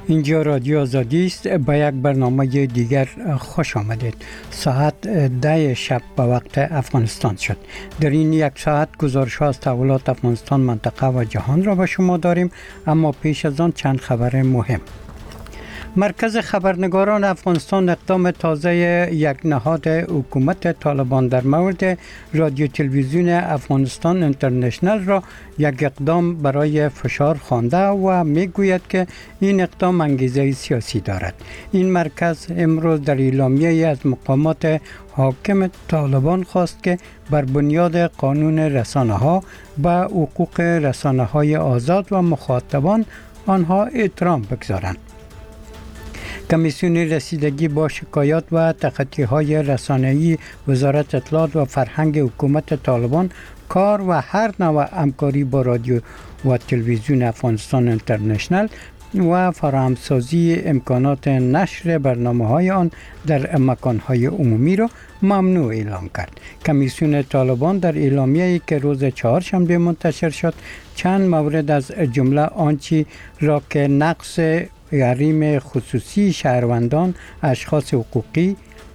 اینجا رادیو آزادی است. به یک برنامه دیگر خوش آمدید. ساعت 10 شب به وقت افغانستان شد. در این یک ساعت گزارش ها از تحولات افغانستان، منطقه و جهان را به شما داریم، اما پیش از آن چند خبر مهم. مرکز خبرنگاران افغانستان اقدام تازه یک نهاد حکومت طالبان در مورد رادیو تلویزیون افغانستان اینترنشنل را یک اقدام برای فشار خوانده و میگوید که این اقدام انگیزه سیاسی دارد. این مرکز امروز در اعلامیه از مقامات حاکم طالبان خواست که بر بنیاد قانون رسانه ها به حقوق رسانه های آزاد و مخاطبان آنها احترام بگذارند. کمیسیون رسیدگی با شکایات و تخطی‌های رسانه‌ای وزارت اطلاعات و فرهنگ حکومت طالبان کار و هر نوع همکاری با رادیو و تلویزیون افغانستان اینترنشنل و فراهمسازی امکانات نشر برنامه‌های آن در مکان‌های عمومی را ممنوع اعلام کرد. کمیسیون طالبان در اعلامیه‌ای که روز چهارشنبه منتشر شد چند مورد از جمله آنچه را که نقض حریم خصوصی شهروندان، اشخاص حقوقی،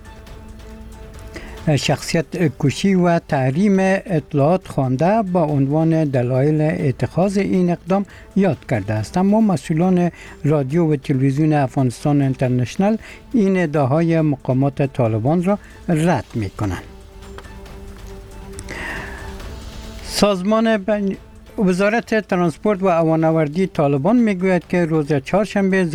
شخصیت کشی و تحریم اطلاعات خوانده با عنوان دلایل اتخاذ این اقدام یاد کرده است. اما مسئولان رادیو و تلویزیون افغانستان اینترنشنل این ادعاهای مقامات طالبان را رد می کنند. وزارت ترانسپورت و هوانوردی طالبان میگوید که روز چهارشنبه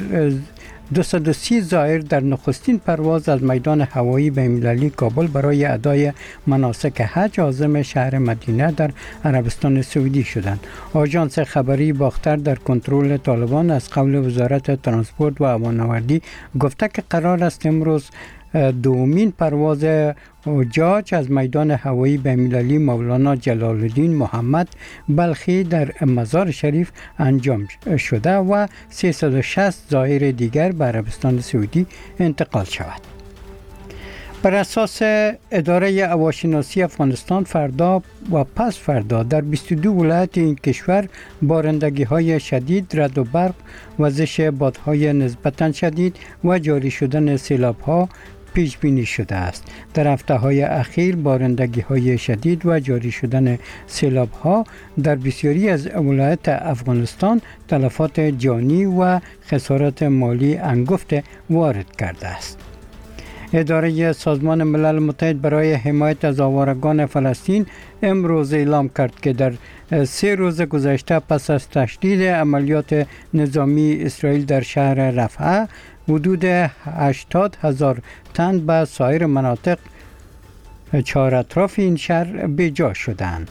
230 زائر در نخستین پرواز از میدان هوایی بین‌المللی کابل برای ادای مناسک حج عازم شهر مدینه در عربستان سعودی شدند. آژانس خبری باختر در کنترل طالبان از قول وزارت ترانسپورت و هوانوردی گفته که قرار است امروز دومین پرواز حجاج از میدان هوایی بین‌المللی مولانا جلال الدین محمد بلخی در مزار شریف انجام شده و 360 زائر دیگر به عربستان سعودی انتقال شود. بر اساس اداره هواشناسی افغانستان فردا و پس فردا در 22 ولایت این کشور بارندگی‌های شدید، رعد و برق، وزش بادهای نسبتاً شدید و جاری شدن سیلاب‌ها پیش بینی شده است. در هفته‌های اخیر بارندگی‌های شدید و جاری شدن سیلاب‌ها در بسیاری از ولایات افغانستان تلفات جانی و خسارات مالی انگفت وارد کرده است. اداره سازمان ملل متحد برای حمایت از آوارگان فلسطین امروز اعلام کرد که در 3 روز گذشته پس از تشدید عملیات نظامی اسرائیل در شهر رفح حدود 80,000 تن به سایر مناطق چهار اطراف این شهر بیجا شدند.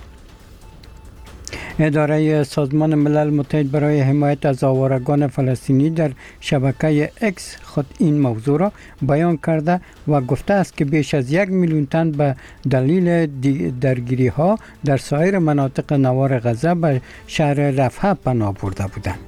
اداره سازمان ملل متحد برای حمایت از آوارگان فلسطینی در شبکه اکس خود این موضوع را بیان کرده و گفته است که بیش از 1 میلیون تن به دلیل درگیری ها در سایر مناطق نوار غزه به شهر رفح پناه برده بودند.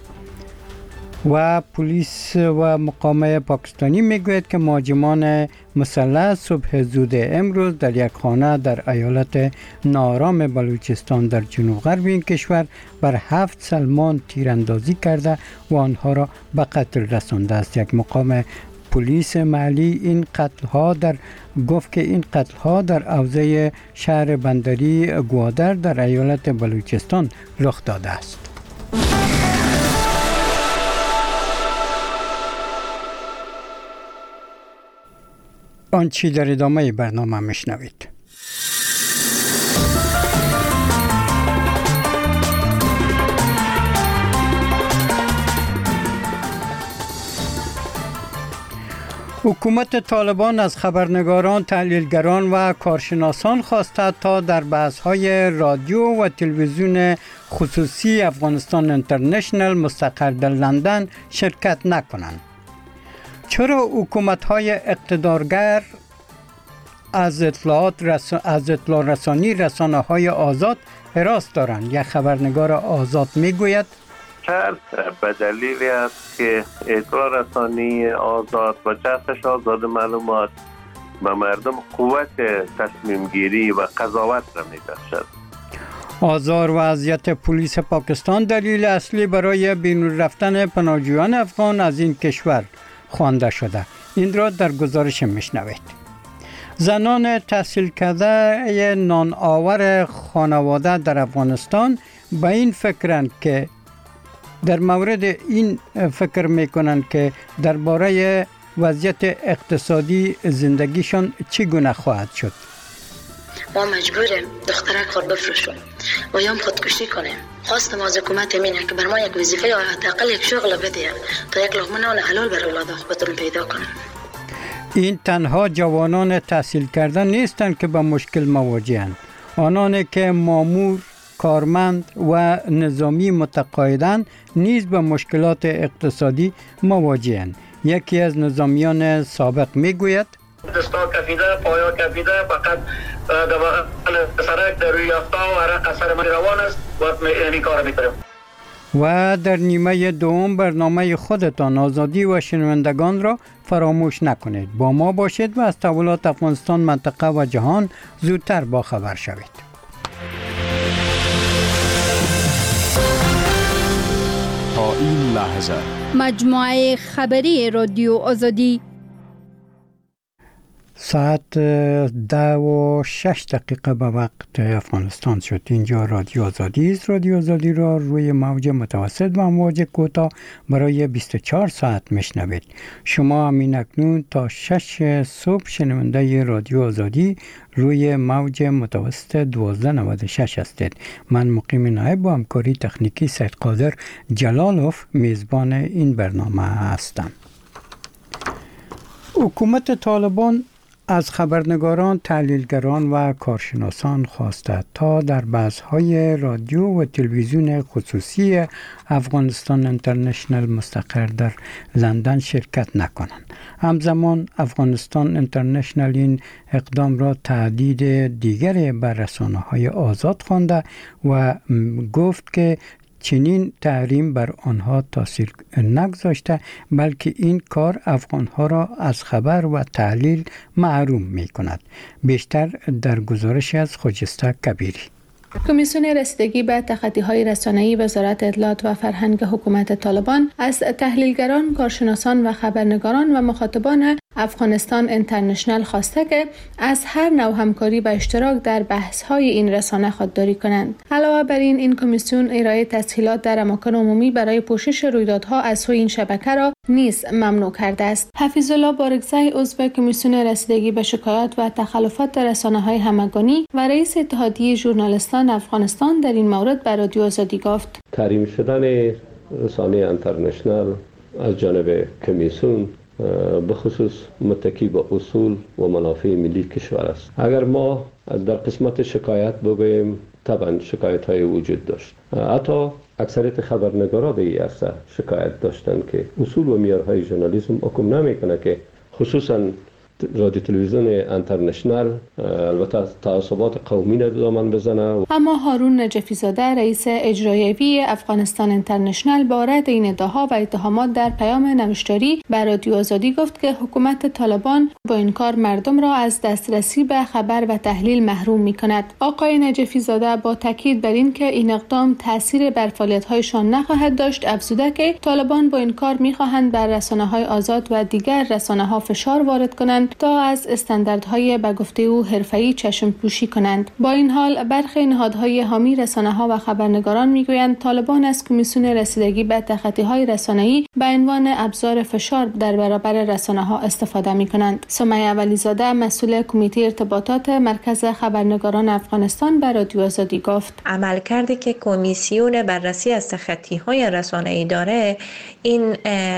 و پلیس و مقامه پاکستانی میگوید که مهاجمان مسلح صبح زود امروز در یک خانه در ایالت ناآرام بلوچستان در جنوب غرب این کشور بر 7 سلمان تیراندازی کرده و آنها را به قتل رسانده است. یک مقام پلیس محلی این قتل‌ها گفت که این قتل‌ها در حوزه شهر بندری گوادر در ایالت بلوچستان رخ داده است. آنچه در ادامه برنامه میشنوید. حکومت طالبان از خبرنگاران، تحلیلگران و کارشناسان خواسته تا در بحث‌های رادیو و تلویزیون خصوصی افغانستان اینترنشنل مستقر در لندن شرکت نکنند. چرا حکومت‌های اقتدارگر از اطلاع رسانی رسانه‌های آزاد حراس دارند؟ یک خبرنگار آزاد میگوید به دلیلی است که اطلاع رسانی آزاد و چرخش آزاد معلومات به مردم قوت تصمیم گیری و قضاوت را می‌بخشد. آزار و اذیت پلیس پاکستان دلیل اصلی برای بیرون رفتن پناهجویان افغان از این کشور خوانده شده. این را در گزارش میشنوید. زنان تحصیل کرده نان آور خانواده در افغانستان به این فکرند که در مورد این فکر میکنند که درباره وضعیت اقتصادی زندگیشان چگونه خواهد شد. ما مجبوریم دخترک خود بفروشیم و یا خودکشی کنیم. خواست ما از حکومت اینه که بر ما یک وظیفه یا حداقل یک شغل بده تا یک لقمه نان حلال برای اولاد بتونیم پیدا کنیم. این تنها جوانان تحصیل کرده نیستند که با مشکل مواجهند. آنان که مامور، کارمند و نظامی متقاعدند نیز به مشکلات اقتصادی مواجهند. یکی از نظامیان سابق میگوید دستا کفیده، پایا کفیده، فقط سرک در روی یافتا و عرق اثر من روان است و این کار میکنیم. و در نیمه دوم برنامه خودتان آزادی و شنوندگان را فراموش نکنید. با ما باشید و از تحولات افغانستان، منطقه و جهان زودتر با خبر شوید. تا این لحظه مجموعه خبری رادیو آزادی ساعت 10:06 به وقت افغانستان شد. اینجا رادیو آزادی است. رادیو آزادی را روی موج متوسط و امواج کوتاه برای 24 ساعت میشنوید. شما همین اکنون تا 6 صبح شنونده رادیو آزادی روی موج متوسط 1296 هستید. من مقیم نایب با همکاری تکنیکی سید قادر جلالوف میزبان این برنامه هستم. حکومت طالبان از خبرنگاران، تحلیلگران و کارشناسان خواسته تا در بحث‌های رادیو و تلویزیون خصوصی افغانستان اینترنشنال مستقر در لندن شرکت نکنند. همزمان افغانستان اینترنشنال این اقدام را تهدید دیگری بر رسانه‌های آزاد خوانده و گفت که چنین تحریم بر آنها تاثیر نگذاشته، بلکه این کار افغانها را از خبر و تحلیل محروم می کند. بیشتر در گزارش از خجسته کبیری. کمیسیون رسیدگی به تخطی‌های رسانه‌ای وزارت اطلاعات و فرهنگ حکومت طالبان از تحلیلگران، کارشناسان و خبرنگاران و مخاطبان افغانستان اینترنشنال خواسته که از هر نوع همکاری و اشتراک در بحث‌های این رسانه خودداری کنند. علاوه بر این کمیسیون ارائه تسهیلات در اماکن عمومی برای پوشش رویدادها از سوی این شبکه را نیز ممنوع کرده است. حفیظ الله بارگزی عضو کمیسیون رسیدگی به شکایات و تخلفات رسانه‌های همگانی و رئیس اتحادیه ژورنالیستان افغانستان در این مورد به رادیو آزادی گفت: تحریم شدن رسانه اینترنشنال از جانب کمیسیون به خصوص متکی به اصول و منافع ملی کشور است. اگر ما در قسمت شکایت بگوییم، طبعا شکایت های وجود داشت. حتی اکثریت خبرنگارا به این عرصه شکایت داشتند که اصول و معیارهای ژورنالیسم حکم نمیکنه که خصوصا رادیو تلویزیون اینترنشنال البته تعصبات قومی دامن بزنه. اما هارون نجفی زاده رئیس اجرایی افغانستان اینترنشنال با رد این ادعاها و اتهامات در پیام نوشتاری به رادیو آزادی گفت که حکومت طالبان با این کار مردم را از دسترسی به خبر و تحلیل محروم می‌کند. آقای نجفی زاده با تاکید بر این که این اقدام تأثیر بر فعالیت‌هایشان نخواهد داشت افزوده که طالبان با این کار می‌خواهند بر رسانه‌های آزاد و دیگر رسانه‌ها فشار وارد کنند تا از استانداردهای به گفته او حرفه‌ای چشم پوشی کنند. با این حال برخی نهادهای حامی رسانه‌ها و خبرنگاران میگویند طالبان از کمیسیون رسیدگی به تخطی‌های رسانه‌ای به عنوان ابزار فشار در برابر رسانه‌ها استفاده می‌کنند. سمیه ولیزاده مسئول کمیته ارتباطات مرکز خبرنگاران افغانستان به رادیو آزادی گفت: عملکردی که کمیسیون بررسی از تخطی‌های رسانه‌ای داره، این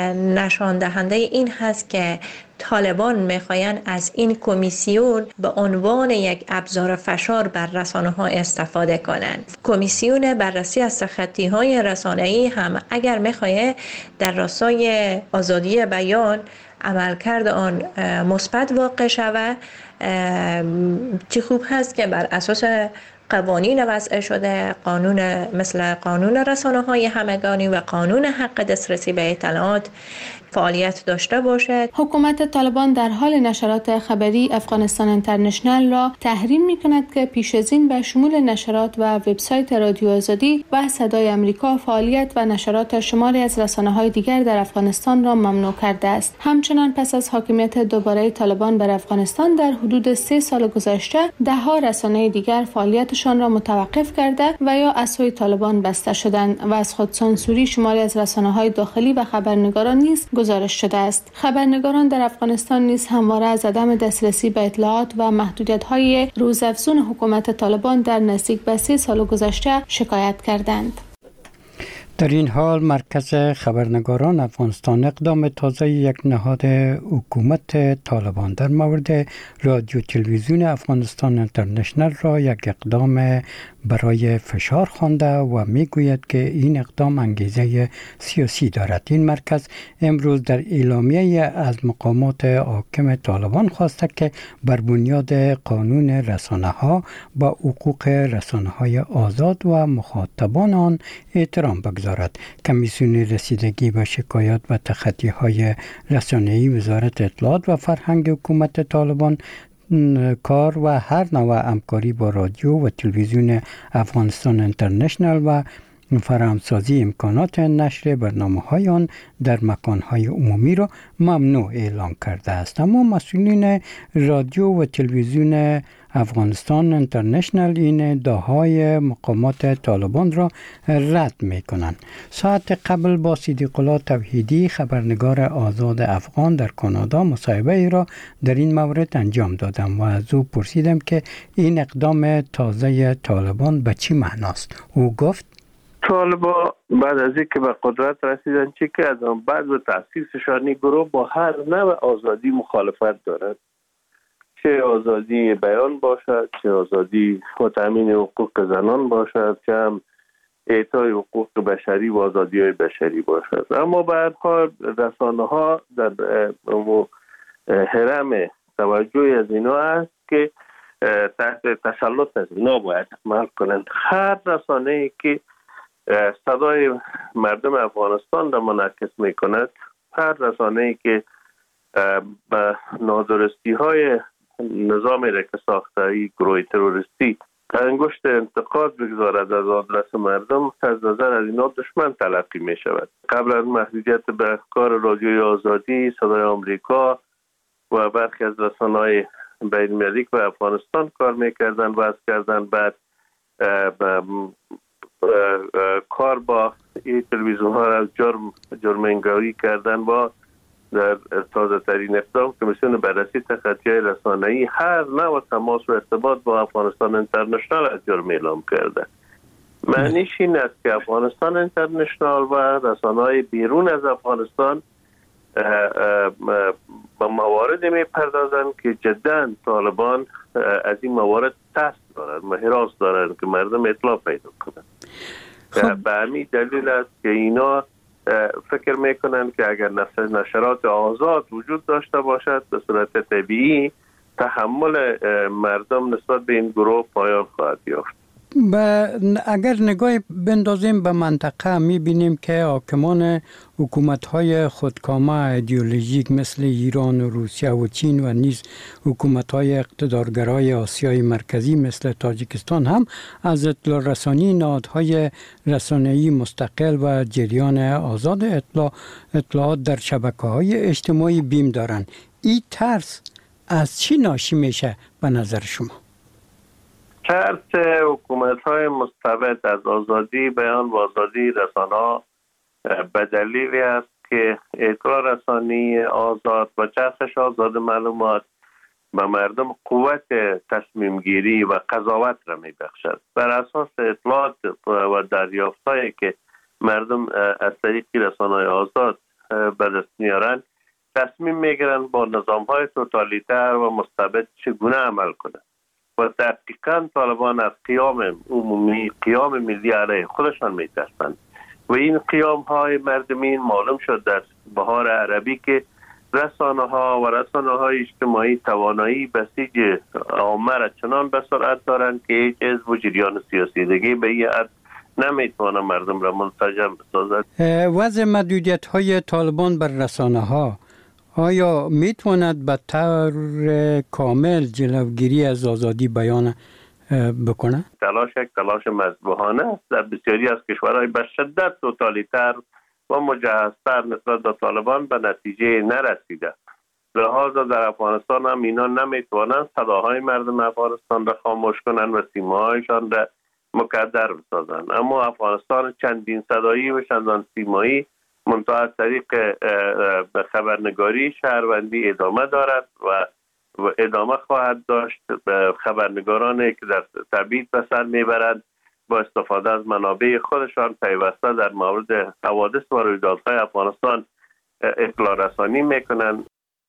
نشان دهنده این هست که طالبان میخواین از این کمیسیون به عنوان یک ابزار فشار بر رسانه‌ها استفاده کنند. کمیسیون بررسی از تخطی‌های رسانه‌ای هم اگر میخواد در راستای آزادی بیان عملکرد آن مثبت واقع شود، چه خوب هست که بر اساس قوانین وضع شده، مثل قانون رسانه‌های همگانی و قانون حق دسترسی به اطلاعات فعالیت داشته باشد. حکومت طالبان در حال نشرات خبری افغانستان اینترنشنال را تحریم می‌کند که پیش از این به شمول نشرات و وبسایت رادیو آزادی و صدای آمریکا فعالیت و نشرات شماری از رسانه‌های دیگر در افغانستان را ممنوع کرده است. همچنان پس از حاکمیت دوباره طالبان بر افغانستان در حدود 3 سال گذشته، ده‌ها رسانه دیگر فعالیتشان را متوقف کرده و یا از سوی طالبان بسته شدند و از خودسانسوری شماری از رسانه‌های داخلی و خبرنگاران نیز گزارش شده است. خبرنگاران در افغانستان نیز همواره از عدم دسترسی به اطلاعات و محدودیت‌های روزافزون حکومت طالبان در نزدیک به 3 سال گذشته شکایت کردند. در این حال مرکز خبرنگاران افغانستان اقدام تازه یک نهاد حکومت طالبان در مورد رادیو تلویزیون افغانستان اینترنشنال را یک اقدام برای فشار خوانده و میگوید که این اقدام انگیزه سیاسی دارد. این مرکز امروز در اعلامیه از مقامات حاکم طالبان خواسته که بر بنیاد قانون رسانه‌ها با حقوق رسانه‌های آزاد و مخاطبان آن احترام بگذارد. کمیسیون رسیدگی به شکایات و تخطی‌های رسانه‌ای وزارت اطلاعات و فرهنگ حکومت طالبان کار و هر نوع همکاری با رادیو و تلویزیون افغانستان اینترنشنال و فراهمسازی امکانات نشر برنامه‌های آن در مکان‌های عمومی را ممنوع اعلام کرده است. اما مسئولین رادیو و تلویزیون افغانستان اینترنشنال این ادعاهای مقامات طالبان را رد می‌کنند. ساعت قبل با صدیق الله توحیدی خبرنگار آزاد افغان در کانادا مصاحبه ای را در این مورد انجام دادم و از او پرسیدم که این اقدام تازه طالبان به چی معناست. او گفت طالبان بعد از اینکه به قدرت رسیدن چی کردن؟ بعد به تأسیسشان این گروه با هر نوع آزادی مخالفت دارد، چه آزادی بیان باشد، چه آزادی و تامین حقوق زنان باشد، چه هم اعطای حقوق بشری و آزادی‌های بشری باشد. اما به هر حال رسانه‌ها در حرم توجه از اینا است که تحت تسلط از اینا باید عمل کنند. هر رسانه‌ای که صدای مردم افغانستان را منعکس می‌کند، هر رسانه‌ای که به نادرستی‌های نظامی را که ساخته ای گروه تروریستی انگشت انتقاد بگذارد از آدرس مردم، از نظر از اینا دشمن تلقی می شود. قبل از محدودیت به کار رادیوی آزادی، صدای آمریکا و برخی از رسانه‌های بین‌المللی به افغانستان کار میکردن و از کردن بعد کار با این تلویزیون ها از جرم انگاری کردن با در تازه ترین اقدام کمیسیون بررسی تخطی‌های رسانه‌ای هر نوع تماس و ارتباط با افغانستان اینترنشنال از جرم اعلام کرده. معنیش این است که افغانستان اینترنشنال و رسانه‌های بیرون از افغانستان با مواردی میپردازند که جداً طالبان از این موارد ترس دارند و هراس دارند که مردم اطلاع پیدا کنند. به همین دلیل است که اینا فکر میکنند که اگر نشرات آزاد وجود داشته باشد به صورت طبیعی تحمل مردم نسبت به این گروه پایان خواهد یافت. اگر نگاه بندازیم به منطقه میبینیم که حاکمان حکومت‌های خودکامه ایدئولوژیک مثل ایران و روسیه و چین و نیز حکومت‌های اقتدارگرای آسیای مرکزی مثل تاجیکستان هم از اطلاع رسانی نهادهای رسانه‌ای مستقل و جریان آزاد اطلاعات در شبکه‌های اجتماعی بیم دارند. این ترس از چی ناشی میشه به نظر شما؟ ترس حکومت‌های مستبد از آزادی بیان و آزادی رسانه‌ها به دلیلی است که اطلاع رسانی آزاد و چرخش آزاد معلومات به مردم قوت تصمیم گیری و قضاوت را می‌بخشد. بر اساس اطلاعات و دریافت‌هایی که مردم از طریق رسانه‌های آزاد به دست میارند تصمیم می‌گیرند با نظام‌های توتالیتر و مستبد چگونه عمل کنند. و دقیقاً طالبان از قیام عمومی، قیام ملی علیه خودشان می‌ترسند و این قیام های مردمین معلوم شد در بهار عربی که رسانه‌ها و رسانه‌های اجتماعی توانایی بسیج عامه را چنان به سرعت دارند که هیچ حزب و جریان سیاسی دیگه به این حد نمیتونه مردم را منسجم بسازد. وضع محدودیت‌های طالبان بر رسانه‌ها آیا میتواند به طور کامل جلوگیری از آزادی بیان بکنه؟ یک تلاش مذبوحانه است. در بسیاری از کشورهای به شدت توتالیتر و مجهزتر نسبت به طالبان به نتیجه نرسیده. لذا در افغانستان هم اینا نمیتوانند صداهای مردم افغانستان را خاموش کنند و سیماهایشان را مکدر بسازند. اما افغانستان چندین صدایی و چندان سیمایی منتها از طریق خبرنگاری شهروندی ادامه دارد و ادامه خواهد داشت. خبرنگارانی که در تبعید به سر میبرند با استفاده از منابع خودشان پیوسته در مورد حوادث و رویدادهای افغانستان اطلاع رسانی میکنند.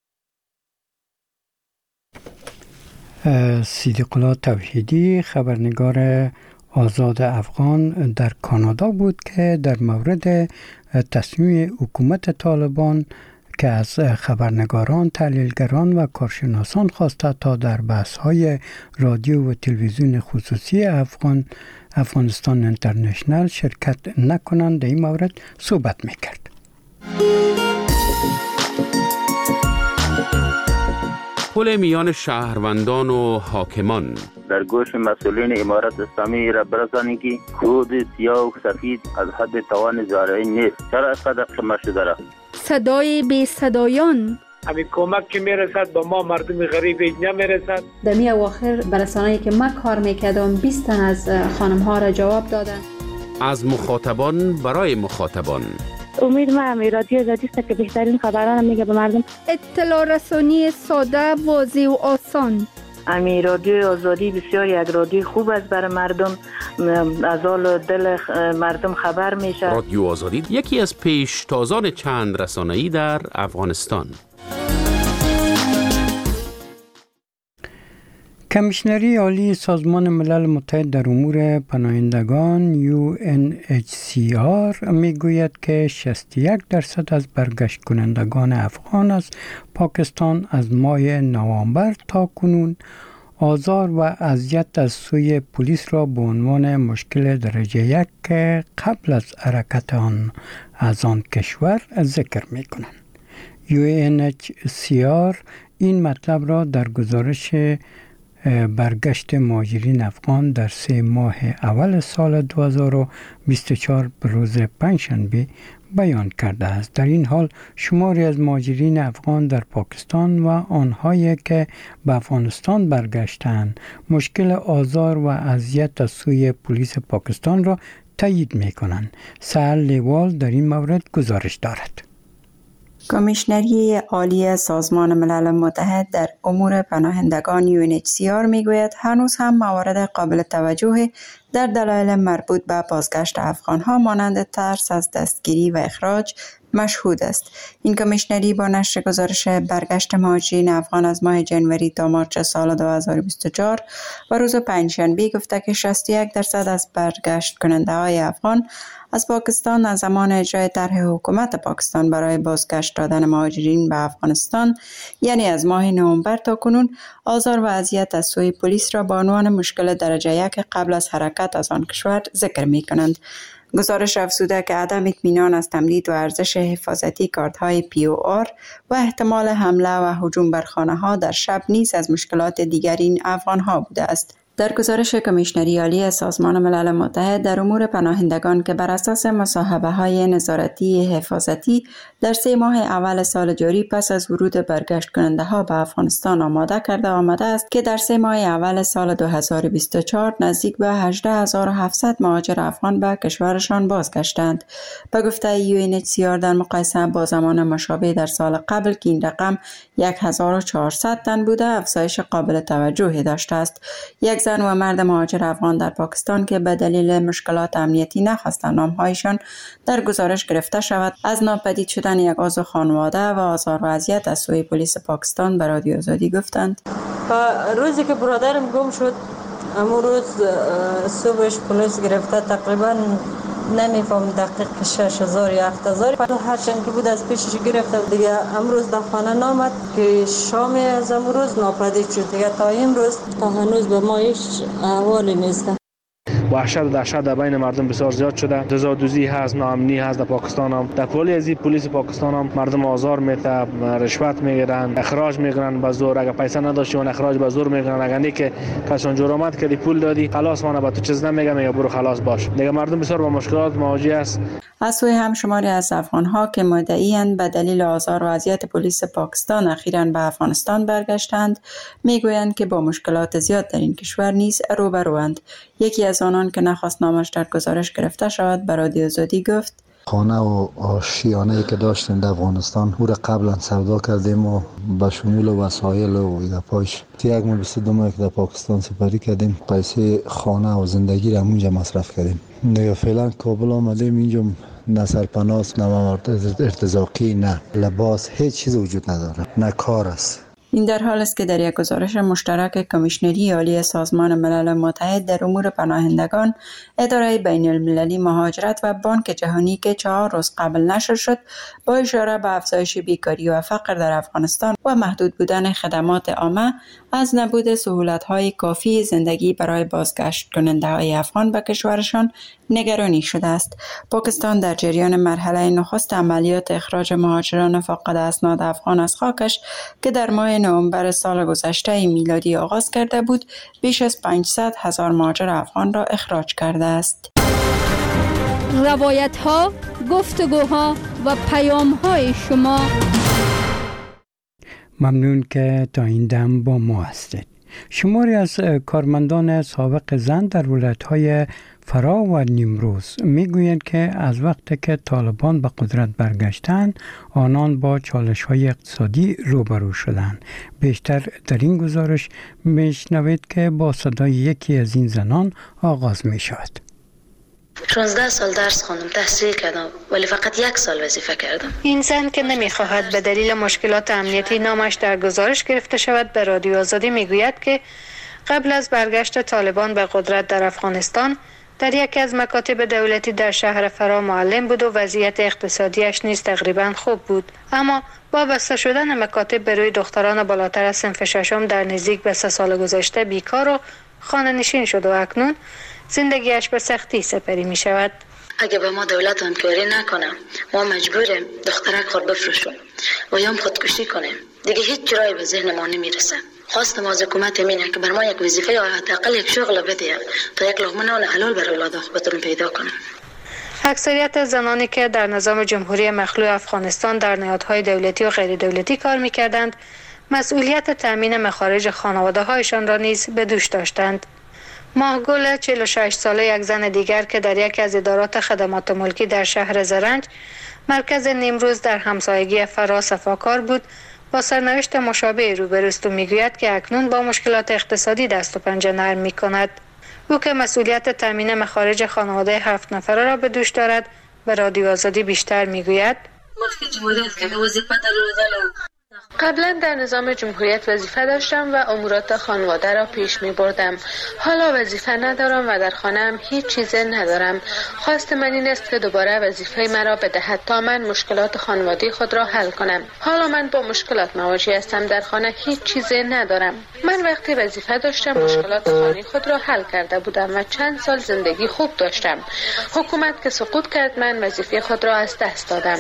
صدیق الله توحیدی، خبرنگار آزاد افغان در کانادا بود که در مورد تصمیم حکومت طالبان که از خبرنگاران، تحلیلگران و کارشناسان خواسته تا در بحث‌های رادیو و تلویزیون خصوصی افغانستان اینترنشنل شرکت نکنند در این مورد صحبت میکرد. پل میان شهروندان و حاکمان در گوش مسئولین امارت اسلامی را برسانی که خود سیاه و سفید از حد توان زارعی نیست. چرا اینقدر خمه شده را؟ صدای بی صدایان، همین کمک که میرسد با ما مردم غریب نمیرسد. در می اواخر برسانه‌ای که من کار میکردم 20 تن از خانم ها را جواب دادن. از مخاطبان برای مخاطبان. امید من رادیو آزادی است که بهترین خبران میگه به مردم. اطلاع رسانی ساده، واضح و آسان. امی رادیو آزادی بسیار یک رادیو خوب است برای مردم، از حال دل مردم خبر میشه. رادیو آزادی یکی از پیشتازان چند رسانه‌ای در افغانستان. کمیشنری عالی سازمان ملل متحد در امور پناهندگان UNHCR میگوید که 61% از برگشت کنندگان افغان از پاکستان از ماه نوامبر تا کنون آزار و اذیت از سوی پلیس را به عنوان مشکل درجه 1 قبل از حرکت از آن کشور ذکر می کنند. UNHCR این مطلب را در گزارش برگشت مهاجرین افغان در 3 ماه اول سال 2024 به روز پنجشنبه بیان کرده است. در این حال شماری از مهاجرین افغان در پاکستان و آنهایی که به افغانستان برگشتند مشکل آزار و اذیت از سوی پلیس پاکستان را تایید می‌کنند. سهل لیوال در این مورد گزارش دارد. کمیشنری عالی سازمان ملل متحد در امور پناهندگان UNHCR میگوید هنوز هم موارد قابل توجه در دلایل مربوط به بازگشت افغانها مانند ترس از دستگیری و اخراج مشهود است. این کمیشنری با نشر گزارش برگشت مهاجرین افغان از ماه جنوری تا مارچ سال 2024 و روز پنجشنبه گفته که 61% از برگشت کننده های افغان از پاکستان از زمان اجرای طرح حکومت پاکستان برای بازگشت دادن مهاجرین به افغانستان یعنی از ماه نوامبر تا کنون آزار و اذیت از سوی پلیس را به عنوان مشکل درجه 1 قبل از حرکت از آن کشور ذکر می کنند. گزارش افزوده که عدم اطمینان از تمدید و ارزش حفاظتی کارت‌های POR و احتمال حمله و هجوم بر خانه‌ها در شب نیز از مشکلات دیگر این افغان‌ها بوده است. در گزارش کمیشنری عالی سازمان ملل متحد در امور پناهندگان که بر اساس مصاحبه‌های نظارتی حفاظتی در 3 ماه اول سال جاری پس از ورود برگشت کننده ها به افغانستان آماده کرده آمده است که در 3 ماه اول سال 2024 نزدیک به 18700 مهاجر افغان به کشورشان بازگشتند. به گفته UNHCR در مقایسه با زمان مشابه در سال قبل که این رقم 1400 تن بوده افزایش قابل توجهی داشته است. یک زن و مرد مهاجر افغان در پاکستان که به دلیل مشکلات امنیتی نخواستند نامهایشان در گزارش گرفته شود از ناپدید شدن یک عضو خانواده و آزار و اذیت از سوی پلیس پاکستان به رادیو آزادی گفتند. روزی که برادرم گم شد امروز صبحش پلیس گرفته تقریبا نمیفهم دقیق 6000 یا 7000 هر چند که بود از پیشش گرفت دیگه امروز در خانه نامد که شام از امروز ناپدید شد دیگه تا امروز تا هنوز به ما هیچ احوالی نیست. وحشت و دهشت در بین مردم بسیار زیاد شده. دزدوزی هست، ناامنی هست در پاکستان هم. در پلیس پاکستان هم مردم آزار میده، رشوت میگیرن، اخراج میگیرن به زور. اگه پیسه نداشتی اون اخراج به زور میگیرن. اگه نه که کسان جرمت کردی پول دادی خلاص مانه به تو چیز نمیگم یا برو خلاص باش. دیگه مردم بسیار با مشکلات مواجه است. از سوی هم شماری از افغان‌ها که مدعی‌اند به دلیل آزار و اذیت پلیس پاکستان اخیراً به افغانستان برگشتند میگویند که با مشکلات زیاد در این کشور نیز روبروند. یکی از آنان که نخواست نامش در گزارش گرفته شود به رادیو آزادی گفت خانه و آشیانه‌ای که داشتیم در افغانستان او را قبلا سودا کردیم و به شمول وسایل و گپاش 122 ماه که در پاکستان سپری کردیم پیسه خانه و زندگی را اونجا مصرف کردیم. دیگه فعلا کابل آمدیم اینجا نه سرپناه نه موارد ارتزاقی نه لباس هیچ چیز وجود نداره نه کار است. این در حال است که در یک گزارش مشترک کمیشنری عالی سازمان ملل متحد در امور پناهندگان، اداره بین المللی مهاجرت و بانک جهانی که 4 روز قبل نشر شد با اشاره به افزایش بیکاری و فقر در افغانستان و محدود بودن خدمات عامه از نبود سهولت‌های کافی زندگی برای بازگشت کننده‌های افغان به کشورشان نگرانی شده است. پاکستان در جریان مرحله نخست عملیات اخراج مهاجران فاقد اسناد افغان از خاکش که در ماه نوامبر سال گذشته میلادی آغاز کرده بود، بیش از 500,000 مهاجر افغان را اخراج کرده است. روایت‌ها، گفتگوها و پیام‌های شما. ممنون که تا این دم با ما هستید. شماری از کارمندان سابق زن در ولایت‌های فرا و نیمروز میگویند که از وقتی که طالبان به قدرت برگشتند آنان با چالش‌های اقتصادی روبرو شدند. بیشتر در این گزارش میشنوید که با صدای یکی از این زنان آغاز میشود. 16 سال درس خواندم، تحصیل کردم ولی فقط 1 سال وظیفه کردم. این زن که نمیخواهد به دلیل مشکلات امنیتی نامش در گزارش گرفته شود به رادیو آزادی میگوید که قبل از برگشت طالبان به قدرت در افغانستان در یکی از مکاتب دولتی در شهر فرا معلم بود و وضعیت اقتصادیش نیز تقریبا خوب بود، اما با بسته شدن مکاتب به روی دختران بالاتر از صنف ششم در نزدیک به 3 سال گذشته بیکار و خانه نشین شد و اکنون زندگیش به سختی سپری می شود. اگه به ما دولت همکاری نکنه ما مجبوریم دخترک خود بفروشیم و یا خودکشی کنیم. دیگه هیچ جایی به ذهن ما نمیرسه. خواستم از حکومت اینه که بر ما یک وظیفه یا حداقل یک شغل بده تا یک لقمه نان حلال برای اولاد بتونیم پیدا کنیم. اکثریت زنانی که در نظام جمهوری مخلوع افغانستان در نهادهای دولتی و غیر دولتی کار می‌کردند، مسئولیت تامین مخارج خانواده‌هایشان را نیز به دوش داشتند. ماهگل 46 ساله یک زن دیگر که در یکی از ادارات خدمات ملکی در شهر زرنج مرکز نیمروز در همسایگی فرا صفاکار بود، با سرنوشت مشابه روبروست و میگوید که اکنون با مشکلات اقتصادی دست و پنجه نرم میکند. او که مسئولیت تامین مخارج خانواده 7 نفره را به دوش دارد به رادیو آزادی بیشتر میگوید قبلا در نظام جمهوریت وظیفه داشتم و امورات خانواده را پیش می بردم. حالا وظیفه ندارم و در خانه‌ام هیچ چیز ندارم. خواست من این است که دوباره وظیفه مرا بدهد تا من مشکلات خانوادی خود را حل کنم. حالا من با مشکلات مواجه هستم، در خانه هیچ چیز ندارم. من وقتی وظیفه داشتم مشکلات خانه خود را حل کرده بودم و چند سال زندگی خوب داشتم. حکومت که سقوط کرد من وظیفه خود را از دست دادم.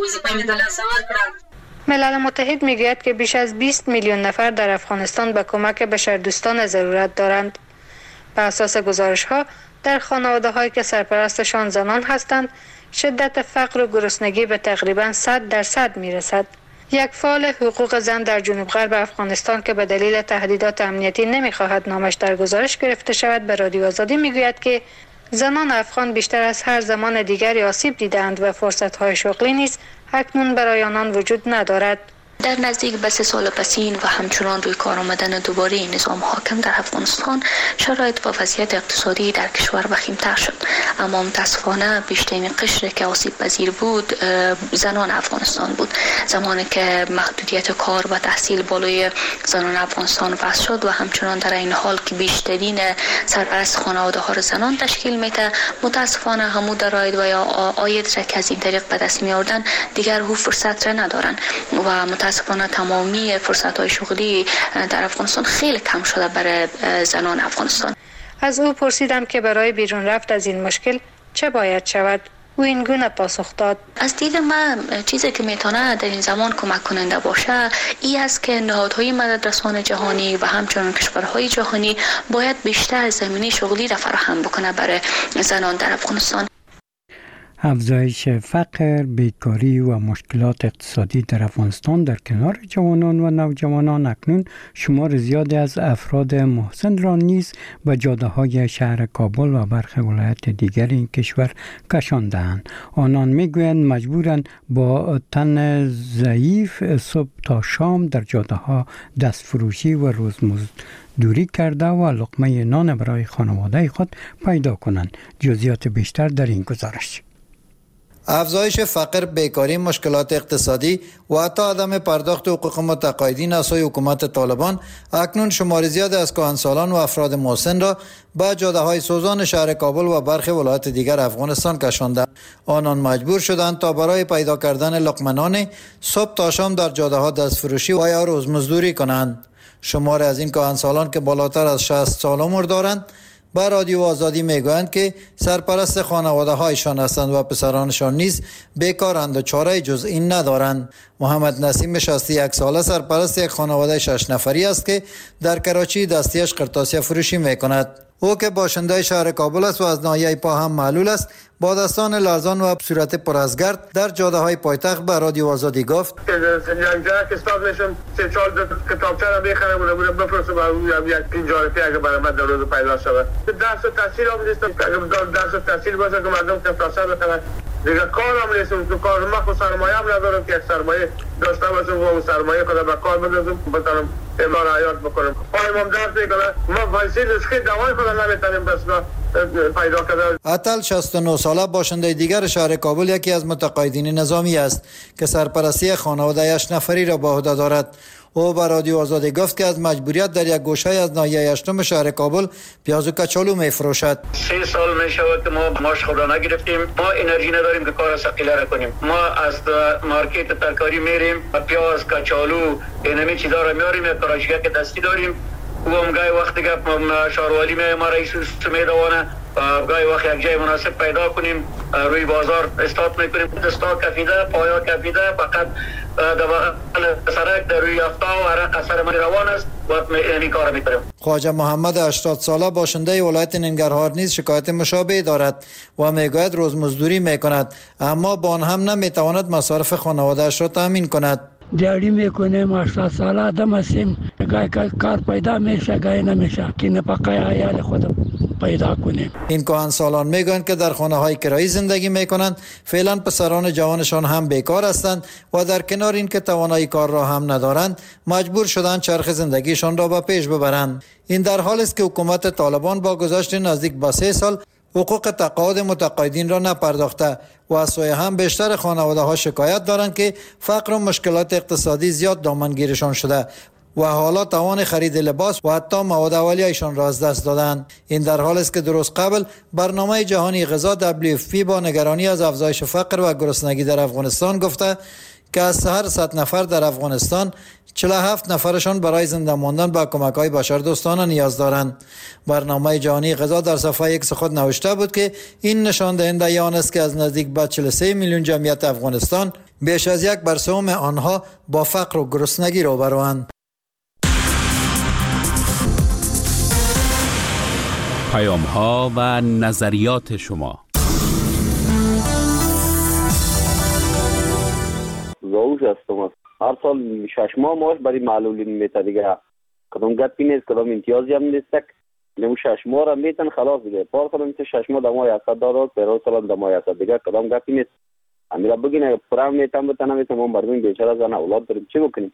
ملل متحد میگوید که بیش از 20 میلیون نفر در افغانستان به کمک بشردوستانه ضرورت دارند. بر اساس گزارش‌ها در خانواده‌هایی که سرپرستشان زنان هستند، شدت فقر و گرسنگی به تقریباً 100% میرسد. یک فعال حقوق زن در جنوب غرب افغانستان که به دلیل تهدیدات امنیتی نمیخواهد نامش در گزارش گرفته شود به رادیو آزادی میگوید که زنان افغان بیشتر از هر زمان دیگری آسیب دیدند و فرصت‌های شغلی نیز اکنون برای آنان وجود ندارد. در نزدیک به 3 سال پسین و همچنان روی کار آمدن دوباره نظام حاکم در افغانستان شرایط و وضعیت اقتصادی در کشور وخیم‌تر شد. اما متاسفانه بیشترین قشری که آسیب پذیر بود زنان افغانستان بود. زمانی که محدودیت کار و تحصیل بالای زنان افغانستان وضع شد و همچنان در این حال که بیشترین سرپرست خانواده ها را زنان تشکیل میده، متاسفانه همو درآمد و یا عاید را که از این طریق به دست می‌آوردن دیگر او فرصت را ندارن و متاسفانه تمامی فرصت‌های شغلی در افغانستان خیلی کم شده برای زنان افغانستان. از او پرسیدم که برای بیرون رفت از این مشکل چه باید شود. او این گونه پاسخ داد: از دید من چیزی که میتونه در این زمان کمک کننده باشه این است که نهادهای مددرسان جهانی و همچنین کشورهای جهانی باید بیشتر زمینه شغلی را فراهم بکنه برای زنان در افغانستان. افزایش فقر، بیکاری و مشکلات اقتصادی در افغانستان در کنار جوانان و نوجوانان اکنون شمار زیادی از افراد محسن را نیز به جاده‌های شهر کابل و برخی ولایات دیگر این کشور کشانده‌اند. آنان میگویند مجبورند با تن ضعیف صبح تا شام در جاده‌ها دست فروشی و روزمزدوری کرده و لقمه نان برای خانواده خود پیدا کنند. جزئیات بیشتر در این گزارش. افزایش فقر، بیکاری، مشکلات اقتصادی و حتی عدم پرداخت حقوق متقاعدین از سوی حکومت طالبان اکنون شمار زیاد از کهنسالان و افراد محسن را به جاده‌های سوزان شهر کابل و برخی ولایات دیگر افغانستان کشاندند. آنان مجبور شدند تا برای پیدا کردن لقمه نان صبح تا شام در جاده‌ها دست فروشی و یا روزمزدوری کنند. شمار از این کهنسالان که بالاتر از 60 سال عمر دارند با رادیو آزادی میگویند که سرپرست خانواده هایشان هستند و پسرانشان نیز بیکارند و چاره جز این ندارند. محمد نسیم 61 ساله سرپرست یک خانواده 6 نفری است که در کراچی دستیش قرطاسیه فروشی میکند. او که باشنده شهر کابل است و از ناحیه پا هم معلول است، با دستان لرزان و صورت پر از گرد در جاده های پایتخت به رادیو آزادی گفت: جایی که استاد میشم 3-4 کتابچه را میخرم و بفرستم یک 50 روپیه اگه برای من در روز پیدا شود. درس تحصیل هم نیستم، اگه درس تحصیل باشه که مردم کتابچه بخرن دیگه کارم نیستم. تو کار ما خود سرمایه هم ندارم که یک سرمایه داشته باشم و اون سرمایه خود به کار بندازم بتونم امرار حیات بکنم. پایم هم درد میکنه، ما وایسی نسخه دوای خود نمیتونیم بس پیدا کرده. عطل 69 ساله باشنده دیگر شهر کابل یکی از متقاعدین نظامی است که سرپرستی خانواده 8 نفری را به عهده دارد. او به رادیو آزادی گفت که از مجبوریت در یک گوشه از ناحیه 8 شهر کابل پیاز و کچالو میفروشد. 3 سال میشود که ما ماش خود را نگرفتیم، ما انرژی نداریم که کار ثقیله را کنیم. ما از مارکت ترکاری میریم، پیاز، کچالو، اینمی چیزا را میاریم، یک کاراشگاه که دستی داریم. او هم گاهی وقتی که شاروالی ما رئیس میدوانه گاهی وقت یک جای مناسب پیدا کنیم روی بازار استارت میکنیم. دستا کفیده، پایا کفیده، فقط سرک در روی یافتا و عرق اثر من روان است و این کار میکنیم. خواجه محمد 80 ساله باشنده ولایت ننگرهار نیز شکایت مشابه دارد و میگوید روزمزدوری میکند اما با آن هم نمیتواند مصارف خانواده‌اش را تامین کند. دیاری میکنیم 80 ساله آدم هستیم، گاهی کار پیدا میشه گاهی نمیشه که نفقه عیال خود پیدا کنیم. این کهنسالان میگویند که در خانه های کرایی زندگی میکنند، فعلا پسران جوانشان هم بیکار هستند و در کنار این که توانایی کار را هم ندارند مجبور شدند چرخ زندگیشان را به پیش ببرند. این در حالی است که حکومت طالبان با گذشت نزدیک به 3 سال حقوق تقاعد متقاعدین را نپرداخته و از سوی هم بیشتر خانواده ها شکایت دارند که فقر و مشکلات اقتصادی زیاد دامنگیرشان شده و حالا توان خرید لباس و حتی مواد اولیه‌شان را از دست دادند. این در حالی است که درست قبل برنامه جهانی غذا WFP با نگرانی از افزایش فقر و گرسنگی در افغانستان گفته که از هر 100 نفر در افغانستان 47 نفرشان برای زنده ماندن به کمک‌های بشردوستانه نیاز دارند. برنامه جهانی غذا در صفحه X خود نوشته بود که این نشان دهنده آن است که از نزدیک به 43 میلیون جمعیت افغانستان بیش از 1/3 آنها با فقر و گرسنگی روبروند. پیام‌ها و نظریات شما. زوج هستم. هر سال 6 ماه ماش برای معلولین میته دیگه. کدام گپی نیست، کدام امتیازی هم نیست. نمو 6 ماه را میتن خلاص دیگه. پار کنم که 6 ماه دمای 100 دلار، پر سال دمای 100 دیگه کدام گپی نیست. امیرا بگین اگه پرام نیتم بتنم ما مردم بیچاره زن اولاد داریم چی بکنیم؟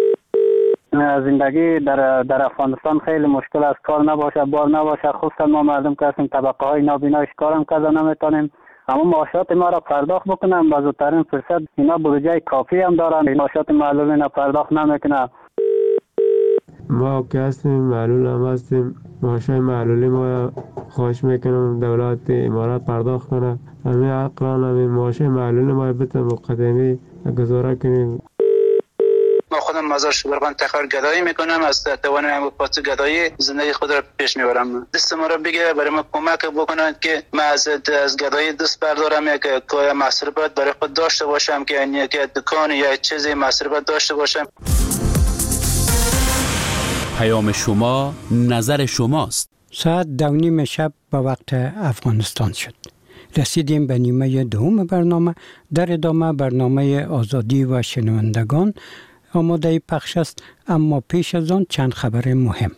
زندگی در افغانستان خیلی مشکل است. کار نباشه، بار نباشه، خصوصا ما مردم که هستیم طبقه های نابینایش کارم کرده نمیتونیم. اما معاشات ما را پرداخت بکنم با زودترین فرصت. اینا بودجه کافی هم دارن، معاشات معلول اینا پرداخت نمیکنه. ما که هستیم معلول هم هستیم، معاشای معلولی ما خواهش میکنم دولت امارات پرداخت کنه. همین عقلان همین معاشای معلولی ما بتن مقدمی گزاره کنیم. ما خودم مزار شبرغان تخار گدایی میکنم، از توان پاس گدایی زندگی خود را پیش میبرم. دست ما را بگیره برای ما کمک بکنند که ما از گدایی دست بردارم، یک مصرفات برای خود داشته باشم که یک دکان یا چیزی مصرفات داشته باشم. پیام شما، نظر شماست. ساعت 2:30 شب به وقت افغانستان شد. رسیدیم به نیمه دوم برنامه. در ادامه برنامه آزادی و شنوندگان آماده پخش است، اما پیش از آن چند خبر مهم.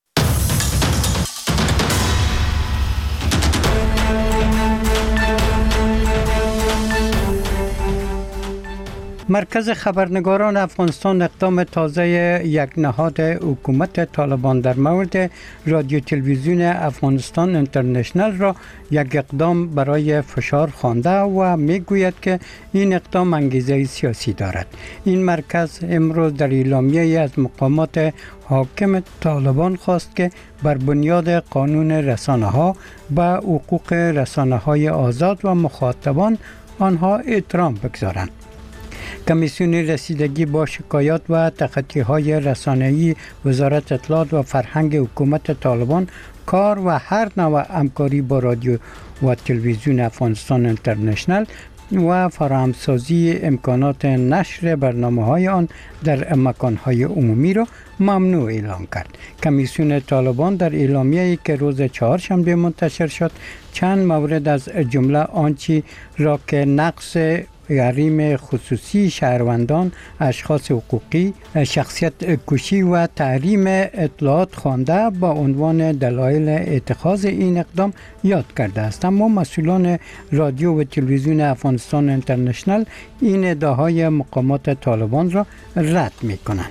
مرکز خبرنگاران افغانستان اقدام تازه یک نهاد حکومت طالبان در مورد رادیو تلویزیون افغانستان اینترنشنل را یک اقدام برای فشار خوانده و میگوید که این اقدام انگیزه سیاسی دارد. این مرکز امروز در اعلامیه از مقامات حاکم طالبان خواست که بر بنیاد قانون رسانه‌ها به حقوق رسانه‌های آزاد و مخاطبان آنها احترام بگذارند. کمیسیون رسیدگی با شکایات و تخطی‌های رسانه‌ای وزارت اطلاعات و فرهنگ حکومت طالبان کار و هر نوع همکاری با رادیو و تلویزیون افغانستان اینترنشنل و فراهمسازی امکانات نشر برنامه‌های آن در مکان‌های عمومی را ممنوع اعلام کرد. کمیسیون طالبان در اعلامیه‌ای که روز چهارشنبه منتشر شد چند مورد از جمله آنچه را که نقض حریم خصوصی شهروندان، اشخاص حقوقی، شخصیت کشی و تحریم اطلاعات خوانده با عنوان دلایل اتخاذ این اقدام یاد کرده است. اما مسئولان رادیو و تلویزیون افغانستان اینترنشنل این ادعاهای مقامات طالبان را رد می‌کنند.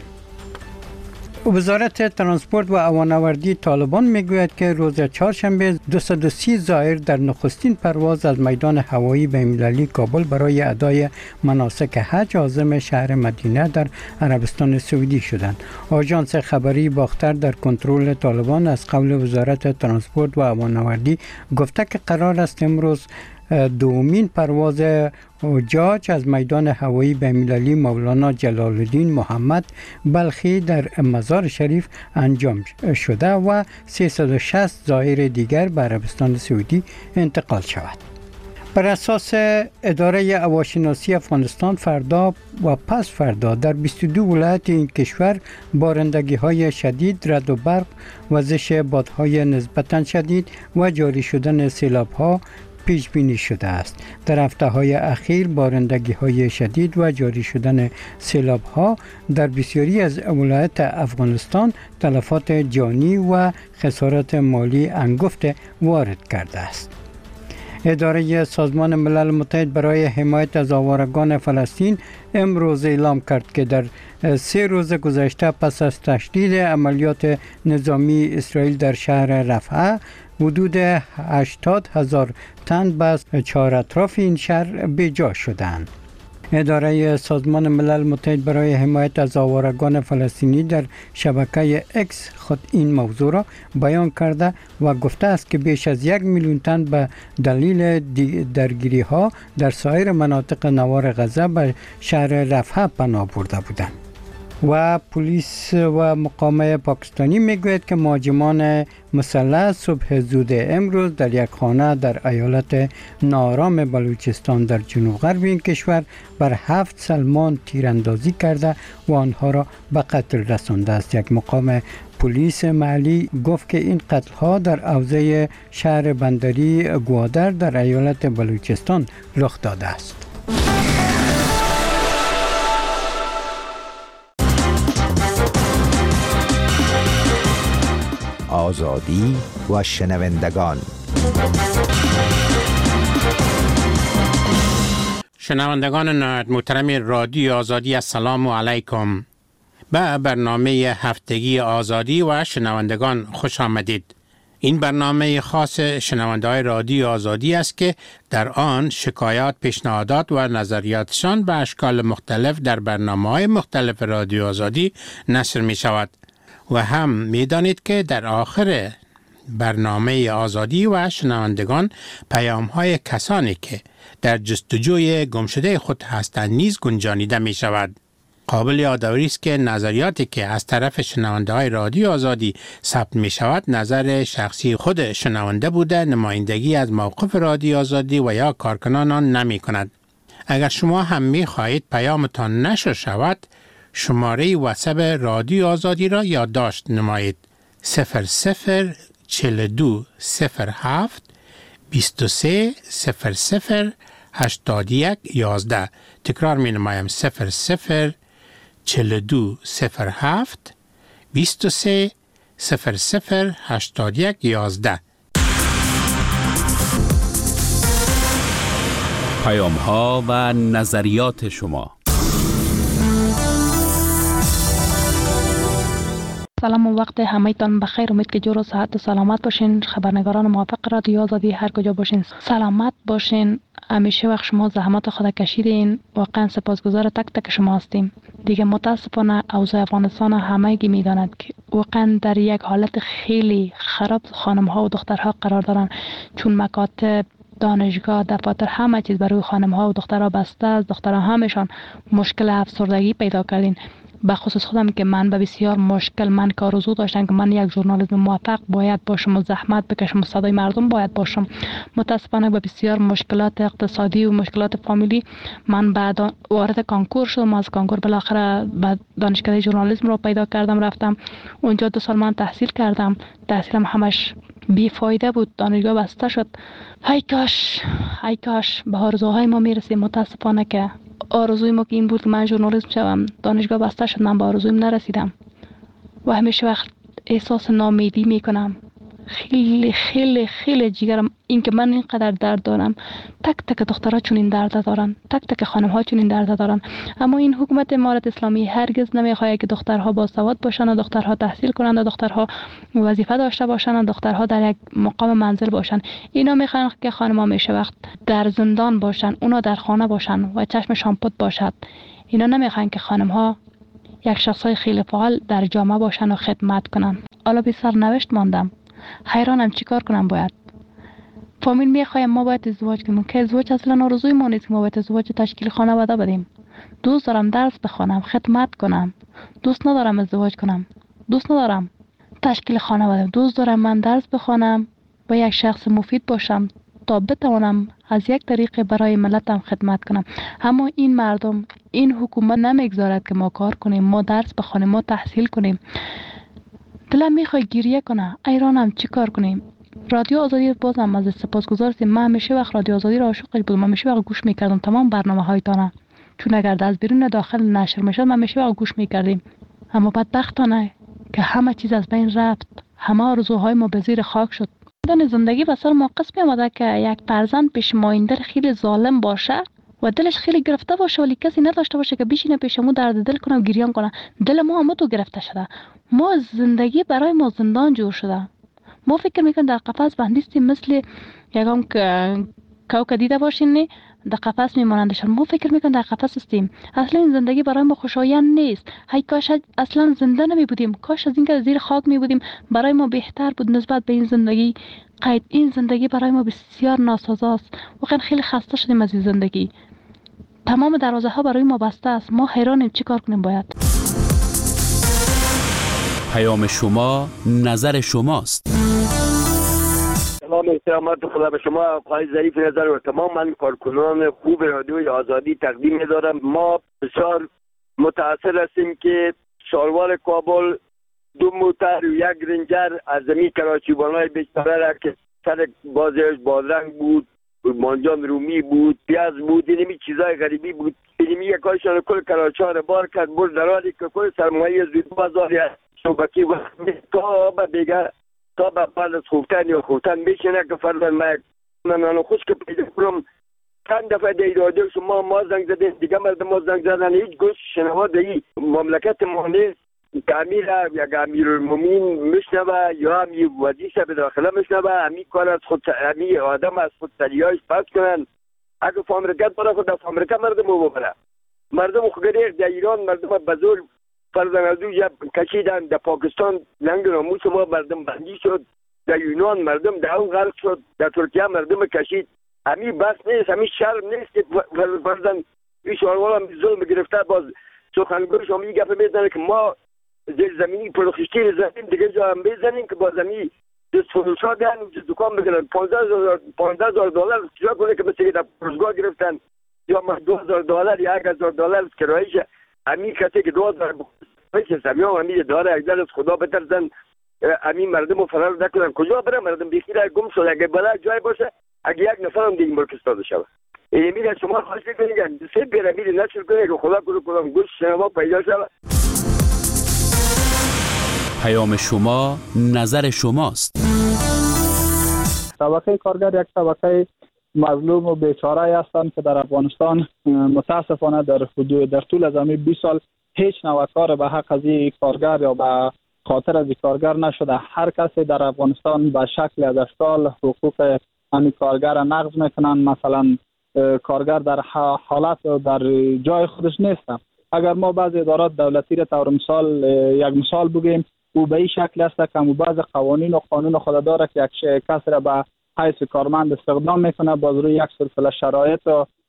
وزارت ترانسپورت و هوانوردی طالبان میگوید که روز چهارشنبه 230 زائر در نخستین پرواز از میدان هوایی بین‌المللی کابل برای ادای مناسک حج عازم شهر مدینه در عربستان سعودی شدند. آژانس خبری باختر در کنترل طالبان از قول وزارت ترانسپورت و هوانوردی گفته که قرار است امروز دومین پرواز حجاج از میدان هوایی بین‌المللی مولانا جلال الدین محمد بلخی در مزار شریف انجام شده و 360 زائر دیگر به عربستان سعودی انتقال شود. بر اساس اداره هواشناسی افغانستان فردا و پس فردا در 22 ولایت این کشور بارندگی‌های شدید، رعد و برق، وزش بادهای نسبتاً شدید و جاری شدن سیلاب‌ها پیش بینی شده است. در هفته‌های اخیر بارندگی‌های شدید و جاری شدن سیلاب‌ها در بسیاری از ولایات افغانستان تلفات جانی و خسارات مالی انگفت وارد کرده است. اداره سازمان ملل متحد برای حمایت از آوارگان فلسطین امروز اعلام کرد که در 3 روز گذشته پس از تشدید عملیات نظامی اسرائیل در شهر رفح حدود 80,000 تن از 4 اطراف این شهر بیجا شدند. اداره سازمان ملل متحد برای حمایت از آوارگان فلسطینی در شبکه اکس خود این موضوع را بیان کرده و گفته است که بیش از 1 میلیون تن به دلیل درگیری ها در سایر مناطق نوار غزه به شهر رفح پناه برده بودند. و پلیس و مقامه پاکستانی میگوید که مهاجمان مسلح صبح زود امروز در یک خانه در ایالت ناآرام بلوچستان در جنوب غرب این کشور بر 7 سلمان تیراندازی کرده و آنها را به قتل رسانده است. یک مقام پلیس محلی گفت که این قتل ها در حوزه شهر بندری گوادر در ایالت بلوچستان رخ داده است. آزادی و شنوندگان. شنوندگان نهایت محترم رادیو آزادی، السلام علیکم. به برنامه هفتگی آزادی و شنوندگان خوش آمدید. این برنامه خاص شنونده‌های رادیو آزادی است که در آن شکایات، پیشنهادات و نظریاتشان به اشکال مختلف در برنامه‌های مختلف رادیو آزادی نشر می شود. و هم می دانید که در آخر برنامه آزادی و شنوندگان پیام‌های کسانی که در جستجوی گمشده خود هستند نیز گنجانیده می شود. قابل یادآوری است که نظریاتی که از طرف شنونده‌های رادیو آزادی ثبت می شود نظر شخصی خود شنونده بوده، نمایندگی از موقف رادیو آزادی و یا کارکنان آن نمی کند. اگر شما هم می خواهید پیامتان نشر شود، شماره واتساپ رادیو آزادی را یادداشت نمایید: 004207 23008111. تکرار می نمایم: 004207 23008111. پیام‌ها و نظریات شما. سلام و وقت همه‌تان بخیر. امید که جور و صحت و سلامت باشین. خبرنگاران موافق رادیو آزادی هر کجا باشین سلامت باشین. همیشه وقت شما زحمت خود کشیدین. واقعا سپاسگزار تک تک شما هستیم. دیگه متاسفانه اوضاع افغانستان همگی میداند که واقعا در یک حالت خیلی خراب خانم ها و دخترها قرار دارن، چون مکاتب، دانشگاه، دفاتر، همه چیز برای خانم ها و دخترها بسته است. دخترها همشان مشکل افسردگی پیدا کردین. به خصوص خودم که من به بسیار مشکل، من که آرزو داشتم که من یک ژورنالیسم موفق باید باشم و زحمت بکشم و صدای مردم باید باشم. متاسفانه به بسیار مشکلات اقتصادی و مشکلات فامیلی من بعد وارد کانکور شدم. از کانکور بالاخره به دانشکده ژورنالیسم رو پیدا کردم، رفتم اونجا 2 سال من تحصیل کردم. تحصیلم همش بی فایده بود، دانشگاه بسته شد. ای کاش به آرزوهای ما میرسیم. متاسفانه که آرزوی ما که این بود که من ژورنالیست شوم، دانشگاه بسته شد، من به آرزویم نرسیدم و همیشه وقت احساس ناامیدی میکنم. خیلی خیلی خیلی جیگرم این که من اینقدر درد دارم. تک تک دخترها چون این درد دارن، تک تک خانم ها چون این درد دارن. اما این حکومت امارت اسلامی هرگز نمیخواد که دخترها باسواد باشن و دخترها تحصیل کنند و دخترها وظیفه داشته باشن و دخترها در یک مقام منزل باشن. اینا میخوان که خانم ها میشه وقت در زندان باشن، اونا در خانه باشن و چشمشان پد باشد. اینا نمیخوان که خانم ها یک شخصای خیلی فعال در جامعه باشن و خدمت کنن. حالا بی سرنوشت ماندم، حیرانم چیکار کنم. باید فامیل میخوایم ما باید ازدواج کنیم که ازدواج اصلا آرزوی ما نیست. ما باید ازدواج تشکیل خانواده بدیم. دوست دارم درس بخونم، خدمت کنم. دوست ندارم ازدواج کنم. دوست ندارم تشکیل خانواده. دوست دارم من درس بخونم و یک شخص مفید باشم تا بتوانم از یک طریق برای ملتم خدمت کنم. اما این مردم، این حکومت نمیگذارد که ما کار کنیم، ما درس بخونیم، ما تحصیل کنیم. دلم میخواد گریه کنه. ایرانم چی کار کنیم؟ رادیو آزادی بازم از سپاسگزار هستیم. من همیشه وقت رادیو آزادی را عاشقش بودم. همیشه وقت گوش میکردم تمام برنامه‌هایتان، چون اگر از بیرون داخل نشر میشد من همیشه وقت گوش میکردیم. اما بدبختانه که همه چیز از بین رفت. همه آرزوهای ما به زیر خاک شد. زندگی به سر ما قسم آمده که یک فرزند پیش مایندر خیلی ظالم باشه و دلش خیلی گرفته باشه ولی کسی نداشته باشه که بشینه پیشمون درد دل کنه و گریان کنه. دل ما هم تو گرفته شده. ما زندگی برای ما زندان جور شده. ما فکر میکنیم در قفس بندیستیم، مثل یکم کوکا دیده باشین نه در قفس میمانندشان. ما فکر میکنیم در قفس هستیم. اصلا این زندگی برای ما خوشایند نیست. هی کاش اصلا زنده نمی بودیم. کاش از اینکه زیر خاک می بودیم برای ما بهتر بود نسبت به این زندگی. این زندگی برای ما بسیار ناسازاست. واقعا خیلی خسته شدیم از این زندگی. تمام دروازه ها برای ما بسته است. ما حیرانیم چی کار کنیم. باید پیام شما نظر شماست. سلام احترامات خدا به شما آقای ظریف نظر و تمام من کارکنان خوب رادیوی آزادی تقدیم می‌دارم. ما بسیار متأثر هستیم که شاروار کابل 2 موتر و 1 رنجر از زمین کراچی‌بانای بیچاره را که سر بازیش بادرنگ بود، بانجان رومی بود، پیاز بود، اینمی چیزای غریبی بود. اینمی یکایشان کل کراچی‌ها را بار کرد برد در حالی که کل سرمایه زود بازار صوبکی و تا به دیگر تا به بعد از خوفتن یا خوفتن میشینه که فردا من خوش که پیدا کنم چند دفعه در رادیو شما ما زنگ زدیم، دیگه مردم ما زنگ زدن، هیچ گوش شنوا در این مملکت ما نیست که امیر یک امیرالمومنین میشنوه یا امیر وزیش به داخله میشنوه، امی کار از خود امی آدم از خود سریعش پس کنن. اگه فامریکت برای خود در فامریکا مردم رو ببره، مردم خودگر در ایران مردم بزرگ فرزندو یا کشیدن، در پاکستان لنگ ناموس ما مردم بندی شد، در یونان مردم در اون غرق شد، در ترکیه مردم کشید. امی بس نیست، امی شرم نیست که فرزند این شوروال هم ظلم گرفته. باز سخنگوی شما این گفه میزنه که ما زیر زمینی پرخشتی زمین دیگه جا هم بزنیم که با زمین دست فروشا دهن و دکان بگیرن. 15,000 دلار چرا کنه که مثل در پرزگاه گرفتن یا ما 2,000 دلار یا 1,000 دلار کرایش. امی کسی که 2,000 پیش همی هم امی داره اگه از خدا بترسن، امی مردم رو فرار نکنن. کجا برن مردم بخیره گم شد؟ اگه بلا جای باشه اگه یک نفر هم دیگه ملک استاده شود. امیر شما خواهش کنید سه پیرامید نشر کنید که خدا کنم گوش شما پیدا شود. پیام شما نظر شماست. طبقه کارگر یک طبقه مظلوم و بیچاره هستند که در افغانستان متاسفانه در طول از 20 سال هیچ نوع کار به حق از این کارگر یا به خاطر از این کارگر نشده. هر کسی در افغانستان به شکل از اشکال حقوق همین کارگر نقض میکنن. مثلا کارگر در حالت در جای خودش نیستن. اگر ما بعض ادارات دولتی را طور مثال یک مثال بگیم، او به این شکل است که بعض قوانین و قانون خود داره که یک کس را به حیث کارمند استخدام میکنه، باز روی یک سلسله شرایط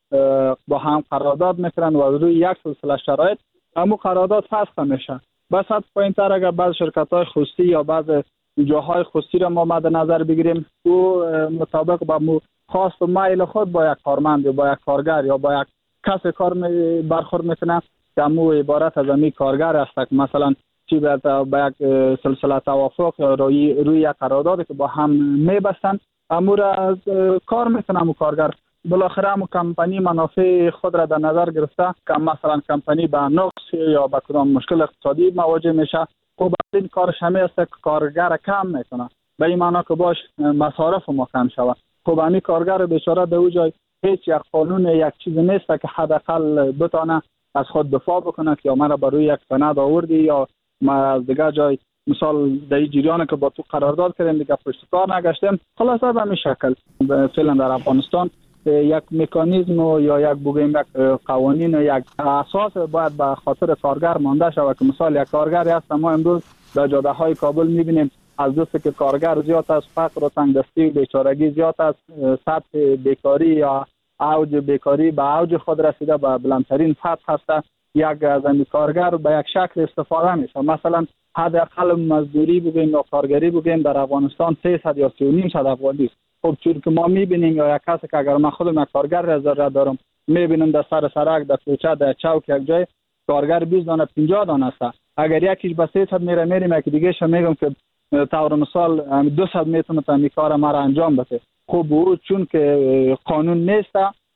با هم قرارداد میکنن و روی یک سلسله شرایط همو قرارداد فسخ میشه. بس حد پایین‌تر اگر بعض شرکت‌های خصوصی یا بعض جاهای خصوصی را ما مد نظر بگیریم، او مطابق با خواست و میل خود با یک کارمند یا با یک کارگر یا با یک کس کار برخورد میکنه که همو عبارت از امی کارگر است که مثلا چی به یک سلسله توافق یا روی یک قراردادی که با هم میبستن امو را کار میکنه. همو کارگر بالاخره همو کمپانی منافع خود را در نظر گرفته که مثلا کمپانی به نقص یا به کدام مشکل اقتصادی مواجه میشه، خب این کارش همه است که کارگر کم میکنه، به این معنی که باش مصارف ما کم شود. خب همین کارگر بیچاره در اون جای هیچ یک قانون یک چیز نیست که حداقل بتونه از خود دفاع بکنه که یا من را بروی یک سند آوردی یا ما از دیگه جای مثال در این جریان که با تو قرارداد کردیم دیگه پشت کار نگشتیم. خلاصه به همین شکل فعلا در افغانستان یک مکانیزم و یا یک بگیم یک قوانین و یک اساس باید به خاطر کارگر مانده شود که مثال یک کارگری هست ما امروز در جاده های کابل میبینیم از دوست که کارگر زیاد است، فقر و تنگدستی و بیچارگی زیاد است، سطح بیکاری یا اوج بیکاری به اوج خود رسیده، به بلندترین سطح هست. یک از این کارگر به یک شکل استفاده میشه. مثلا حداقل مزدوری بگیم یا کارگری بگیم در افغانستان 300 یا 3.5 افغانی است. خب چون که ما میبینیم یا یک کسی که اگر من خودم یک کارگر را دارم میبینم در سر سرک در کوچه در چوک یک جای کارگر 20 دانه 50 دانه است. اگر یکیش به 300 میریم یک دیگه ش میگم که طور مثال 200 میتونه این کار ما را انجام بده. خب او چون که قانون نیست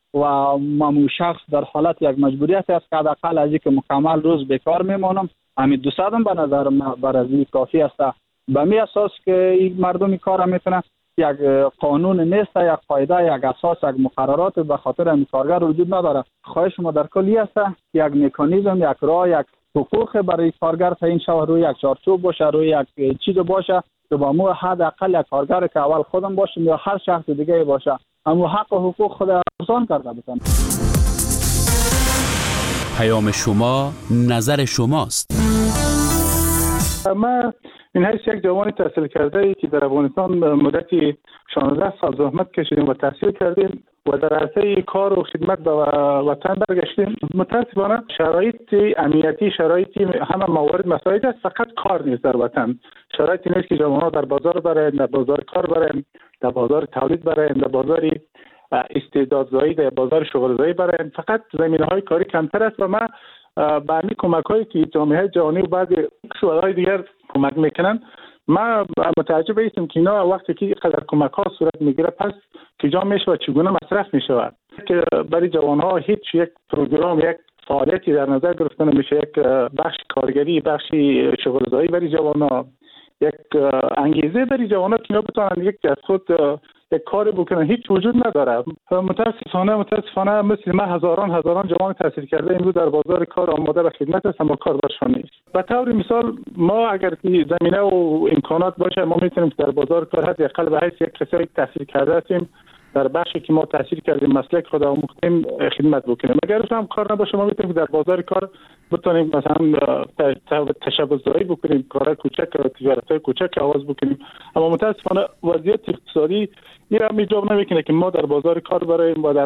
و مامو شخص در حالت یک مجبوریت است که حداقل از اینکه مکمل روز بیکار میمونم همین 200 هم به نظر من برای کافی است. به می اساس که این مردمی کار میتونه یک قانون نیست، یک قاعده، یک اساس، یک مقررات به خاطر این کارگر وجود نداره. خواهش ما در کلی است یک مکانیزم، یک راه، یک حقوق برای کارگر تعیین شود، روی یک چارچوب باشه، روی یک چیز باشه که با مو حداقل یک کارگر که اول خودم باشم یا هر شخص دیگه باشه اما حق و حقوق خود آسان کرده بتن. پیام شما نظر شماست. ما این هیچ یک جوان تحصیل کرده ای که در افغانستان مدتی 16 سال زحمت کشیدیم و تحصیل کردیم و در عرصه کار و خدمت به وطن برگشتیم. متاسفانه شرایط امنیتی، شرایط همه موارد مساعد است، فقط کار نیست در وطن. شرایطی نیست که جوان‌ها در بازار برن، در بازار کار برن، در بازار تولید برن، در بازار استعدادزایی، در بازار شغلزایی برن. فقط زمینه‌های کاری کمتر است و ما با همین کمک‌هایی که جامعه جهانی و بعضی شورای دیگر کمک میکنن ما متعجب هستیم که اینا وقتی که اینقدر کمک‌ها صورت میگیره پس کجا میشه و چگونه مصرف میشود که برای جوان‌ها هیچ یک پروگرام، یک فعالیتی در نظر گرفته نمیشه. یک بخش کارگری، بخشی شغلزایی برای جوان‌ها، یک انگیزه برای جوان‌ها که اینا بتونن یک از خود یک کاری بکنن هیچ وجود نداره. متاسفانه مثل ما هزاران جوان تحصیل کرده امروز در بازار کار آماده به خدمت هستند اما کار برشان نیست. به طور مثال ما اگر که زمینه و امکانات باشه ما میتونیم در بازار کار حداقل به حیث یک کسی تحصیل کرده هستیم در بخشی که ما تحصیل کردیم مسلک خود آموختیم خدمت بکنیم. اگر هم کار نباشه ما میتونیم در بازار کار بتونیم مثلا تشبث‌زایی بکنیم، کارهای کوچک و تجارت‌های کوچک آغاز بکنیم. اما متاسفانه وضعیت اقتصادی این هم ایجاب نمیکنه که ما در بازار کار براییم و در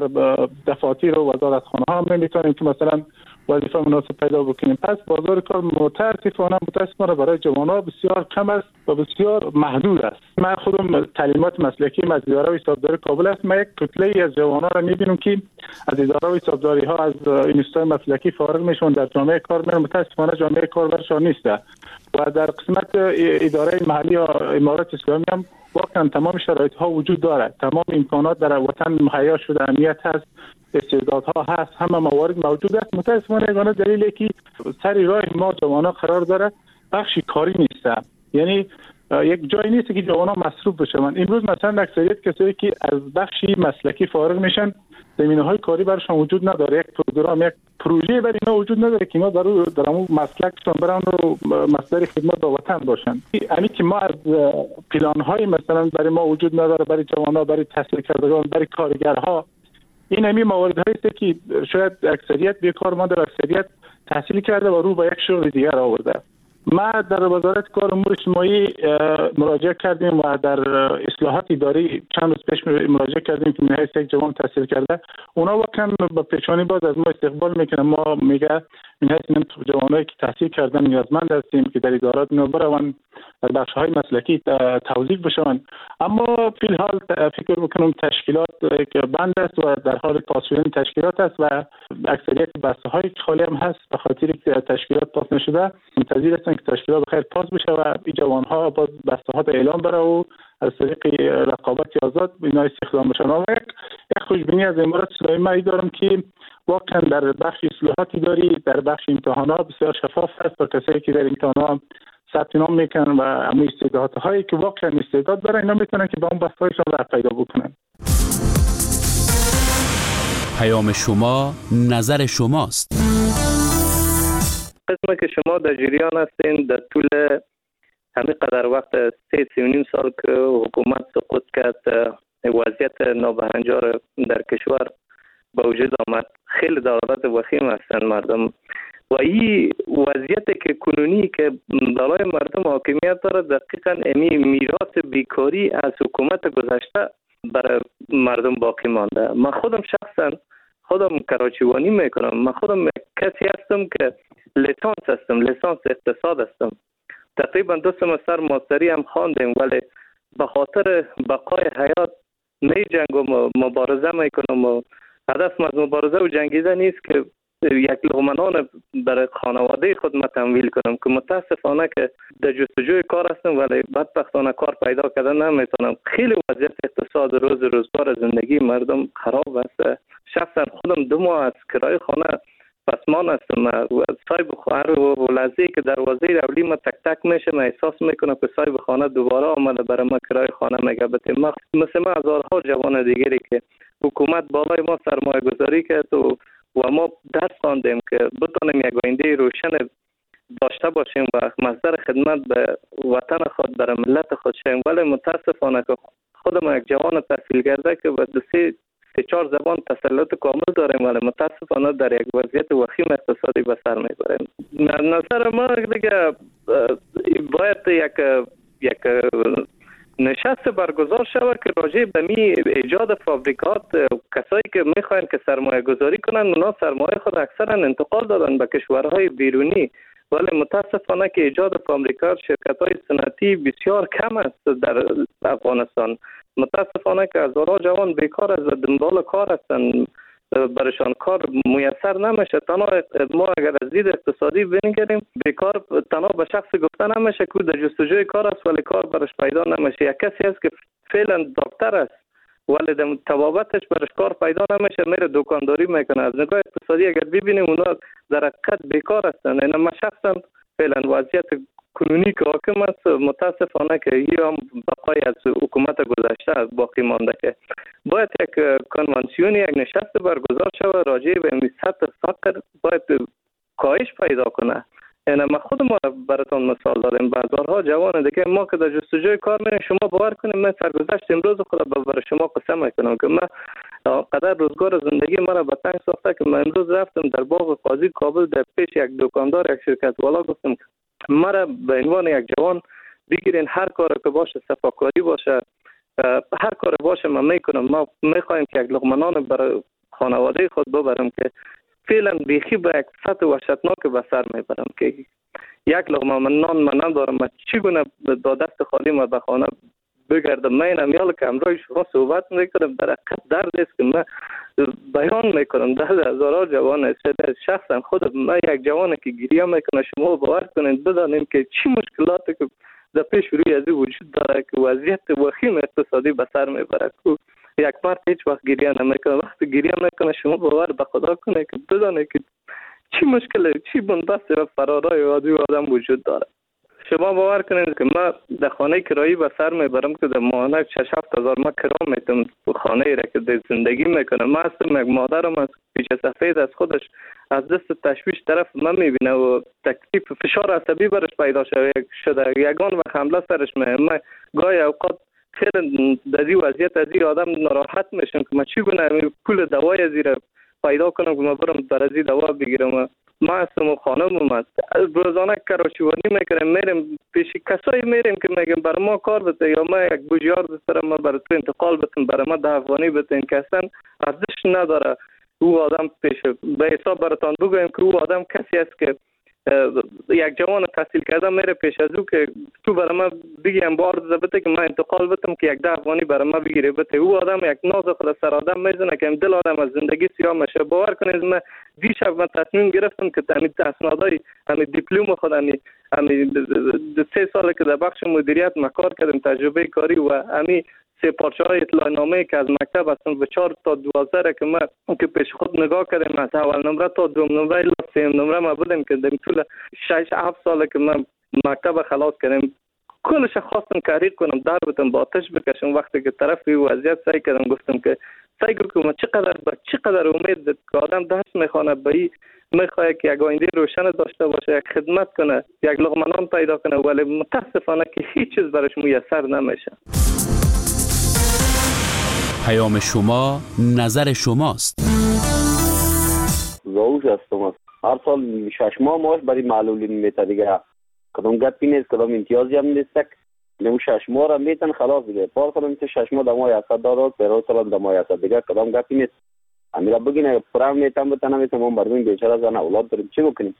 دفاتر و وزارتخانه ها هم نمیتونیم که مثلا وظیفه مناسب پیدا بکنیم. پس بازار کار متاسفانه برای جوانان بسیار کم است و بسیار محدود است. من خودم تعلیمات مسلکی از اداره و حسابداری کابل است. من یک کتله از جوانان را میبینم که از اداره و حسابداری ها از اینستای مسلکی فارغ میشون در جامعه کار میرن. متاسفانه جامعه کار برشان نیست و در قسمت اداره محلی یا امارات اسلامی هم واقعا تمام شرایط ها وجود دارد. تمام امکانات در وطن مهیا شده، امنیت هست، استعدادها هست، همه موارد موجود است. متاسفانه یگانه دلیلی که سر راه ما جوانان قرار داره بخشی کاری نیست. یعنی یک جایی نیست که جوانان مصروف بشن. امروز مثلا اکثریت کسایی که از بخشی مسلکی فارغ میشن زمینه‌های کاری برشان وجود نداره. یک پروگرام، یک پروژه برای اینا وجود نداره که اینا در اون مسلکشون برن و مصدر خدمت به وطن باشن. یعنی که ما از پلان‌های مثلا برای ما وجود نداره برای جوانان، برای تحصیل کردگان، برای کارگرها. این همی مواردهایی است که شاید اکثریت بیکار مانده و اکثریت تحصیل کرده و رو به یک شغل دیگر آورده. ما در وزارت کار امور اجتماعی مراجعه کردیم و در اصلاحات اداری چند روز پیش مراجعه کردیم که من یک جوان تحصیل کرده. اونا واقعا با پیشانی باز از ما استقبال میکنن. ما میگه این جوانایی که تحصیل کردن نیازمند هستیم که در ادارات بروند در بخش‌های مسلکی توظیف بشن. اما فی الحال فکر میکنم تشکیلات که بند است و در حال پاس شدن تشکیلات است و اکثریت بسته‌های خالی هم هست به خاطر که تشکیلات پاس نشده. منتظر هستن که تشکیلات بخیر پاس بشه و این جوان‌ها باز بسته‌ها به اعلام بره و از طریق رقابت آزاد اینا استخدام بشن. و یک خوشبینی از امارات اسلامی من دارم که واقعا در بخش اصلاحاتی داری، در بخش امتحانات بسیار شفاف است و کسایی که در امتحانات ثبت نام میکنن و همون استعدادهایی که واقعا استعداد دارن اینا میتونن که با اون بسته‌هایشون راه پیدا بکنن. پیام شما نظر شماست. قسمه که شما در جریان هستین در طول همین قدر وقت 3.5 سال که حکومت سقوط کرد وضعیت نابهنجار در کشور با وجود آمد. خیلی دارالت وخیم هستن مردم و این وضعیت که کنونی که بالای مردم حاکمیت داره دقیقا امی میراث بیکاری از حکومت گذشته برای مردم باقی مانده. من خودم شخصا کراچیوانی میکنم. من خودم کسی هستم که لیسانس اقتصاد هستم. تقریبا 2 سمستر ماستری هم خواندم ولی به خاطر بقای حیات می جنگ و مبارزه میکنم و هدف از مبارزه و جنگیدن نیست که یک لقمه نان برای خانواده خود تمویل کنم که متاسفانه که در جستجوی کار هستم ولی بدبختانه کار پیدا کردن نمیتونم. خیلی وضعیت اقتصاد روزگار زندگی مردم خراب است. شخصا خودم 2 ماه از کرایه خانه پسمان هستم و صاحب خانه و لحظه‌ای که دروازه رولی ما تک تک میشه من احساس میکنم که صاحب خانه دوباره آمده برای ما کرایه خانه میگه. مثل ما هزارها جوان دیگری که حکومت بالای ما سرمایه گذاری کرد و ما درس خواندیم که بتونیم یک آینده روشن داشته باشیم و مصدر خدمت به وطن خود برای ملت خود شیم. ولی متاسفانه که خودم یک جوان تحصیل کرده که به 3-4 زبان تسلط کامل داریم ولی متاسفانه در یک وضعیت وخیم اقتصادی به سر میبریم. نظر ما دیگه باید یک نشست برگزار شود که راجع به ایجاد فابریکات کسایی که میخواین که سرمایه گذاری کنن اونا سرمایه خود اکثرا انتقال دادن به کشورهای بیرونی ولی متاسفانه که ایجاد فابریکات شرکت‌های صنعتی بسیار کم است در افغانستان. متاسفانه که هزارها جوان بیکار است و دنبال کار هستند برشان کار میسر نمیشه. تنها ما اگر از دید اقتصادی بنگریم بیکار تنها به شخص گفته نمیشه که در جستجوی کار است ولی کار برش پیدا نمیشه. یک کسی است که فعلا دکتر است ولی در تبابتش برش کار پیدا نمیشه میره دکانداری میکنه. از نگاه اقتصادی اگر ببینیم اونا در حقیقت بیکار هستند. این ما شخصا فعلا وضعیت کنونی که حاکم است متاسفانه که این هم بقای از حکومت گذشته باقی مانده که باید یک کنوانسیون یک نشست برگزار شود راجع به این سطح فقر باید کاهش پیدا کنه. یعنی ما خود ما براتون مثال دادیم بازارها جوان دیگه ما که در جستجوی کار میریم شما باور کنیم من سرگذشت امروز خود برای شما قسم میکنم که من قدر روزگار زندگی مرا به تنگ ساخته که من امروز رفتم در باغ قاضی کابل در پیش یک دکاندار یک شرکت والا گفتم که مرا به عنوان یک جوان بگیرین هر کار که باشه صفاکاری باشه هر کار باشه من میکنم ما میخوایم که یک لقمه نان برای خانواده خود ببرم که فعلا بیخی به یک سطح وحشتناک به سر میبرم که یک لقمه من نان من ندارم من چگونه با دست خالی ما به خانه بگردم. من امیال که امروز شما صحبت میکنم در حقیقت درد است که من بیان میکنم درد هزارها جوان است. شخصا خود من یک جوانه که گریه میکنه شما باور کنید بدانید که چی مشکلاتی که در پیش روی از وجود داره که وضعیت وخیم اقتصادی به سر میبره. یک مرد هیچ وقت گریه نمیکنه وقتی گریه میکنه شما باور به خدا کنه که بدانه که چی مشکل چی بنبست و فرارای عادی آدم وجود داره. شما باور کنید که من در خانه کرایی به سر میبرم که در ماهانه 6-7 هزار ما کرا میتونم خانه ای را که در زندگی میکنم. من هستم یک مادرم از پیش سفید از خودش از دست تشویش طرف من میبینه و تکلیف فشار عصبی برش پیدا شده یگان و حمله سرش من گاهی اوقات خیلی در این وضعیت از این آدم ناراحت میشم که من چگونه پول دوای از این پیدا کنم که من برم بر از این دوا بگیرم. ما هستم و خانمم هست روزانه کراشوانی میکنم میرم پیش کسایی میرم که میگم برای ما کار بده یا ما یک بوجیار دسترم ما برای تو انتقال بتن برای ما 10 افغانی بتن که اصلا ارزش نداره. او آدم پیش به حساب براتان بگویم که او آدم کسی است که یک جوان تحصیل کرده میره پیش از او که تو برای من بگیم بار بده که من انتقال بتم که یک 10 افغانی برای من بگیره بده. او آدم یک ناز خود سر آدم میزنه که دل آدم از زندگی سیاه میشه. باور کنید من دیشب من تصمیم گرفتم که تامین اسنادای همین دیپلم خود همین 3 سال که در بخش مدیریت ما کار کردم تجربه کاری و همین 3 پارچه‌های اطلاعنامه که از مکتب هستن به 4 تا 12 که من که پیش خود نگاه کردم از اول نمره تا دوم نمره الی سوم نمره ما بودم که در طول 6-7 سال که من مکتب خلاص کردم کلش خواستم تحریک کنم در بتم با آتش بکشم. وقتی که طرف وضعیت سعی کردم گفتم که سعی کنم چقدر امید که آدم درس میخونه به میخواد که یک آینده روشن داشته باشه یک خدمت کنه یک لقمه نان پیدا کنه ولی متاسفانه که هیچ چیز برش میسر نمیشه. پیام شما نظر شماست. زاوش هستم هر سال 6 ماه ماش برای معلولین میته دیگه کدام گپی نیست کدام امتیازی هم نیست نمو 6 ماه را میتن خلاص دیگه پار کنم که 6 ماه دمای 100 دارد پیرو سال دمای 100 دیگه کدام گپی نیست امیرا بگین پرام میتم بتنم میتم اون بردون بیچاره زن اولاد داریم چی بکنیم.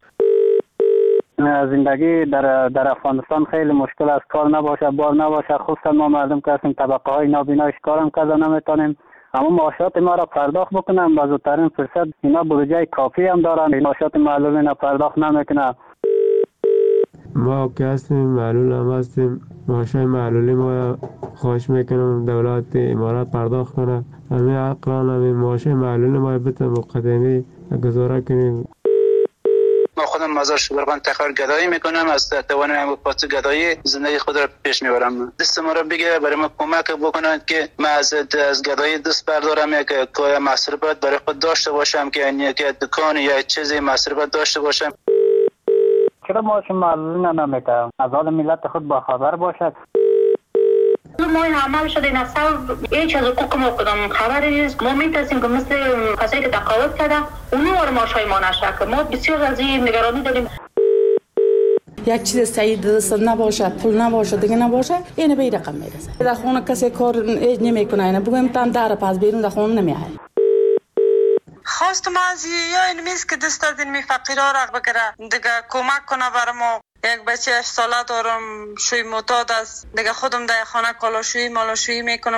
زندگی در افغانستان خیلی مشکل است. کار نباشه بار نباشه خصوصا ما مردم که هستیم طبقه های نابینا کارم کردن نمیتونیم اما معاشات ما را پرداخت بکنم با زودترین فرصت. اینا بودجه کافی هم دارن معاشات معلولین پرداخت نمیکنن. ما که هستیم معلول هم هستیم معاشای معلولی ما خواهش میکنم دولت امارات پرداخت کنه همین عقلان همین معاشای معلولی ما بتن مقدمی گزاره کنیم. ما خودم مزار شبرغان تخار گدایی میکنم از توان پاس گدایی زندگی خود را پیش میبرم. دست ما را بگه برای ما کمک بکنند که ما از گدایی دست بردارم یک مصرفات برای خود داشته باشم که یعنی یک دکان یا چیزی مصرفات داشته باشم. چرا معاش معلولین نمیکنم از حال ملت خود با خبر باشد. ما این عمل شده این اصلا هیچ از حقوق ما کدام خبری نیست. ما میترسیم که مثل کسایی که تقاعد کرده اونو وارد معاشای ما نشه که ما بسیار از این نگرانی داریم. یک چیز سعی دست نباشه پول نباشه دیگه نباشه اینه به این رقم میرسه. در خونه کسی کار ایج نمیکنه اینه بگویم تام در پس بیرون در خونه نمیای. خواستم از یا این میز که دست از این فقیرها را بگیره دیگه کمک کنه برای ما. یک بچه 8 ساله دارم شوی معتاد است دیگه خودم در خانه کالاشویی مالاشویی میکنم.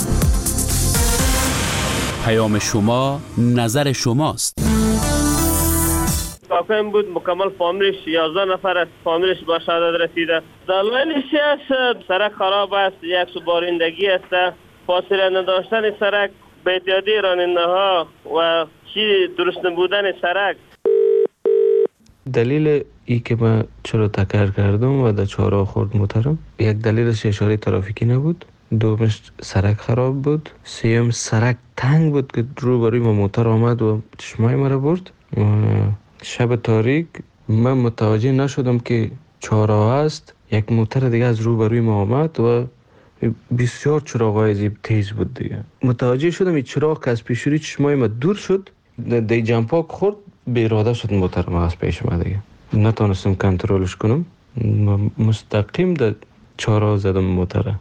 پیام شما نظر شماست. کافم بود مکمل فامیلش 11 نفر است فامیلش به شهادت رسیده. دلایلش است سرک خراب است یک سوبارندگی است فاصله نداشتن سرک به احتیاطی راننده ها و چی درست نبودن سرک. دلیل ای که من چرا تکر کردم و در چهارراه خورد موترم، یک دلیلش اشاره ترافیکی نبود، دومش سرک خراب بود، سیوم سرک تنگ بود که روبروی ما موتر آمد و چشمای مرا برد. شب تاریک من متوجه نشدم که چهارراه است، یک موتر دیگه از روبروی ما آمد و بسیار چراغای زیب تیز بود دیگه. متوجه شدم این چراغ که از پیشوری چشمای ما دور شد، دی جمپاک خورد، به اراده شد موتر ما از پیش ما دیگه. نتونستم کنترلش کنم، مستقیم در چهارراه زدم موتره.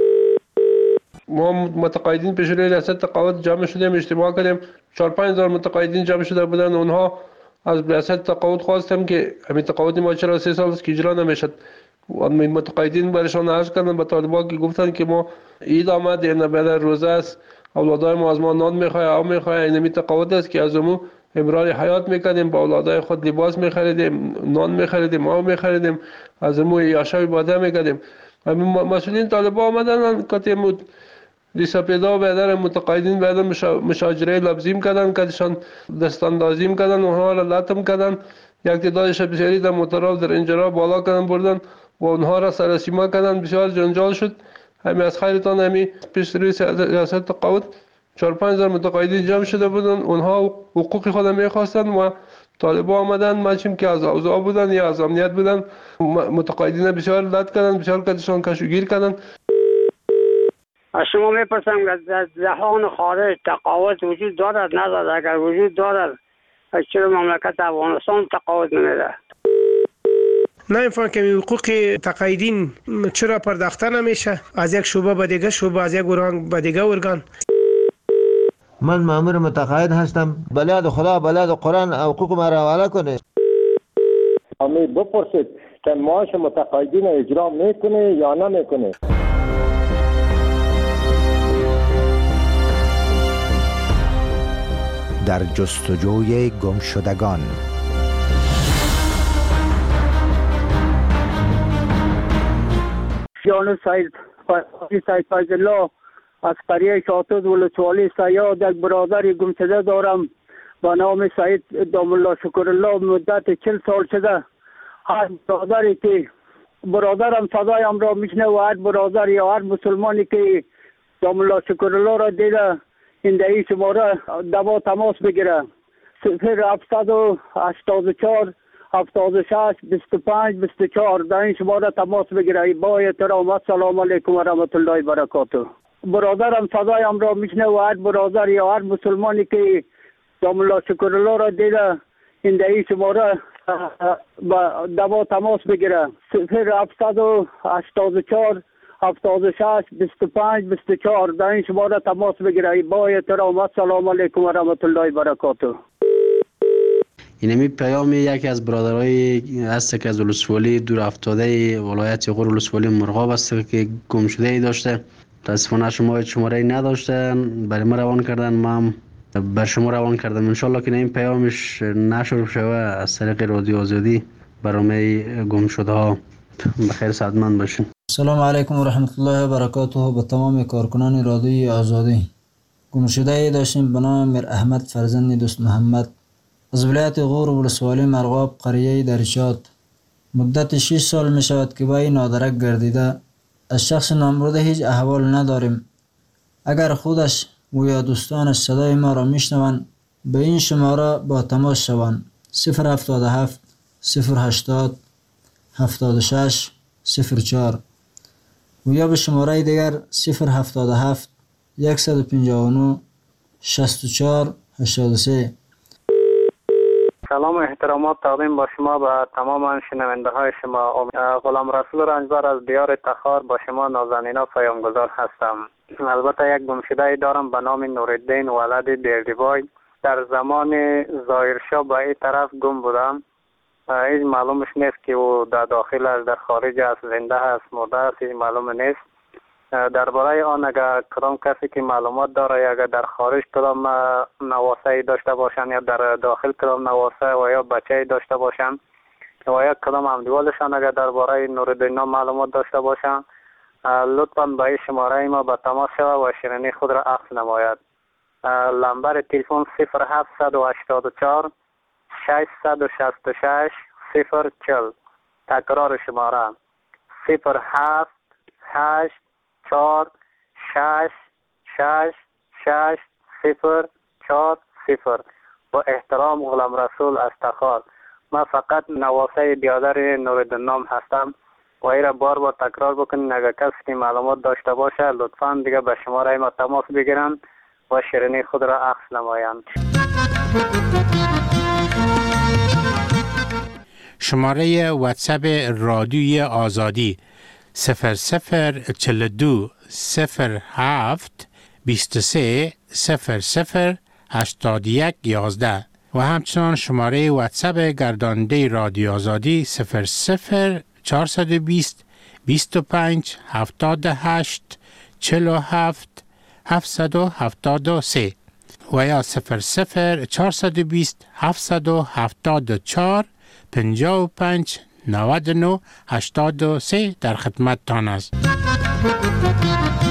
ما متقاعدین پیش روی ریاست تقاعد جمع شدیم، اجتماع کردیم. 4-5 هزار متقاعدین جمع شده بودن. اونها از ریاست تقاعد خواستم که همین تقاعد ما چرا 3 سال است که اجرا نمیشد. متقاعدین برشان عرض کردن به طالبان که گفتن که ما عید آمد، این بعد روزه است، اولادای ما از ما نان میخواه، آب میخواه. این تقاعد است که از امو امرار حیات میکردیم، با اولادای خود لباس میخریدیم، نان میخریدیم، آب میخریدیم، از امو یاشای باده میکردیم. مسئولین طالبان آمدن که دیسپیدا بیادر متقاعدین بیادر مشاجره لفظیم کردن، کدشان دستاندازیم کردن، اونها را لطم کردن. یک تعدادش بسیاری در موترها در اینجا بالا کردن بردن و اونها را سرسیما کردن. بسیار جنجال شد. همین از خیرتان همین پیش روی ریاست تقاعد 4-5 هزار متقاعدین جمع شده بودن. اونها حقوق خود میخواستن و طالبان آمدن، مچیم که از اوضاع بودن یا از امنیت بودن، متقاعدین بسیار لط کردن، بسیار کدشان کشوگیر کردن. از شما میپرسم که در جهان خارج تقاعد وجود دارد ندارد؟ اگر وجود دارد چرا مملکت افغانستان تقاعد نمیده؟ نمیفهم که حقوق تقاعدین چرا پرداخته نمیشه از یک شعبه به دیگه شعبه، از یک ارگان به دیگه ارگان. من مأمور متقاعد هستم، بلاد خدا بلاد قرآن حقوق ما را حواله کنه. امی بپرسید که معاش متقاعدین اجرا میکنه یا نمیکنه. در جستجوی گمشدگان. جان سید فیض الله از قریه شاطد ولسوالی سیاد یک برادر گمشده دارم با نام سید دام الله شکر الله. مدت 40 سال شده هر برادری که برادرم صدایم را میشنه و هر برادر یا هر مسلمانی که دام الله شکر الله را دیده این دهی شماره دوا تماس بگیره. 0784 76 25 24 در این شماره تماس بگیره. با احترام السلام علیکم و رحمت الله و برکاته. برادرم صدایم را میشنه و هر برادر یا هر مسلمانی که دام الله شکر الله را دیده این دهی شماره دوا تماس بگیره. 0784 76 25 24 در این شماره تماس بگیره. با احترام السلام علیکم و رحمت الله و برکاته. اینمی پیام یکی از برادرای هست که از ولسوالی دور افتاده ولایت غور ولسوالی مرغاب است که گم شده ای داشته. متاسفانه شما شماره ای نداشتن، برای ما روان کردن، ما بر شما روان کردم. ان شاءالله که این پیامش نشر شوه از طریق رادیو آزادی برای گم شده ها. بخیر سعادتمند باشین. سلام علیکم و رحمت الله و برکاته. به تمام کارکنان رادیوی آزادی. گمشده ای داشتیم به نام میر احمد فرزند دوست محمد از ولایت غور ولسوالی مرغاب قریه درشات. مدت 6 سال می شود که با این نادرک گردیده. از شخص نامبرده هیچ احوال نداریم. اگر خودش و یا دوستانش صدای ما را میشنوند به این شماره با تماس شوند. 077 080 76 04 و یا به شماره دیگر 077 159 64 83. سلام و احترامات تقدیم با شما به تمام شنونده های شما. غلام رسول رنجبر از دیار تخار با شما نازنینا پیامگذار هستم. البته یک گمشده دارم به نام نورالدین ولد دیردیبای. در زمان ظاهرشاه به این طرف گم بودم. هیچ معلومش نیست که او در داخل است، در خارج است، زنده است، مرده است، هیچ معلوم نیست. درباره آن اگر کدام کسی که معلومات داره یا اگر در خارج کدام نواسه داشته باشند یا در داخل کدام نواسه و یا بچه داشته باشند و یا کدام همدیوالشان اگر درباره نورالدین معلومات داشته باشند لطفاً به این شماره ما به تماس شود و شیرینی خود را عکس نماید. لمبر تلفن 0784 666 040. تکرار شماره 07 8 4 6 6 6 0 4 0. با احترام غلام رسول از تخار. من فقط نواسه بیادر نوردین نام هستم و ایره بار تکرار بکنین. اگر کسی که معلومات داشته باشه لطفا دیگه به شماره ما تماس بگیرن و شیرینی خود را عکس نمایند. شماره واتساپ رادیوی آزادی 0042 07 23 00 81 11 و همچنان شماره واتساپ گرداننده رادیو آزادی 00 420 25 78 47 773 و یا 00 420 774 55 99 83 در خدمت تان است.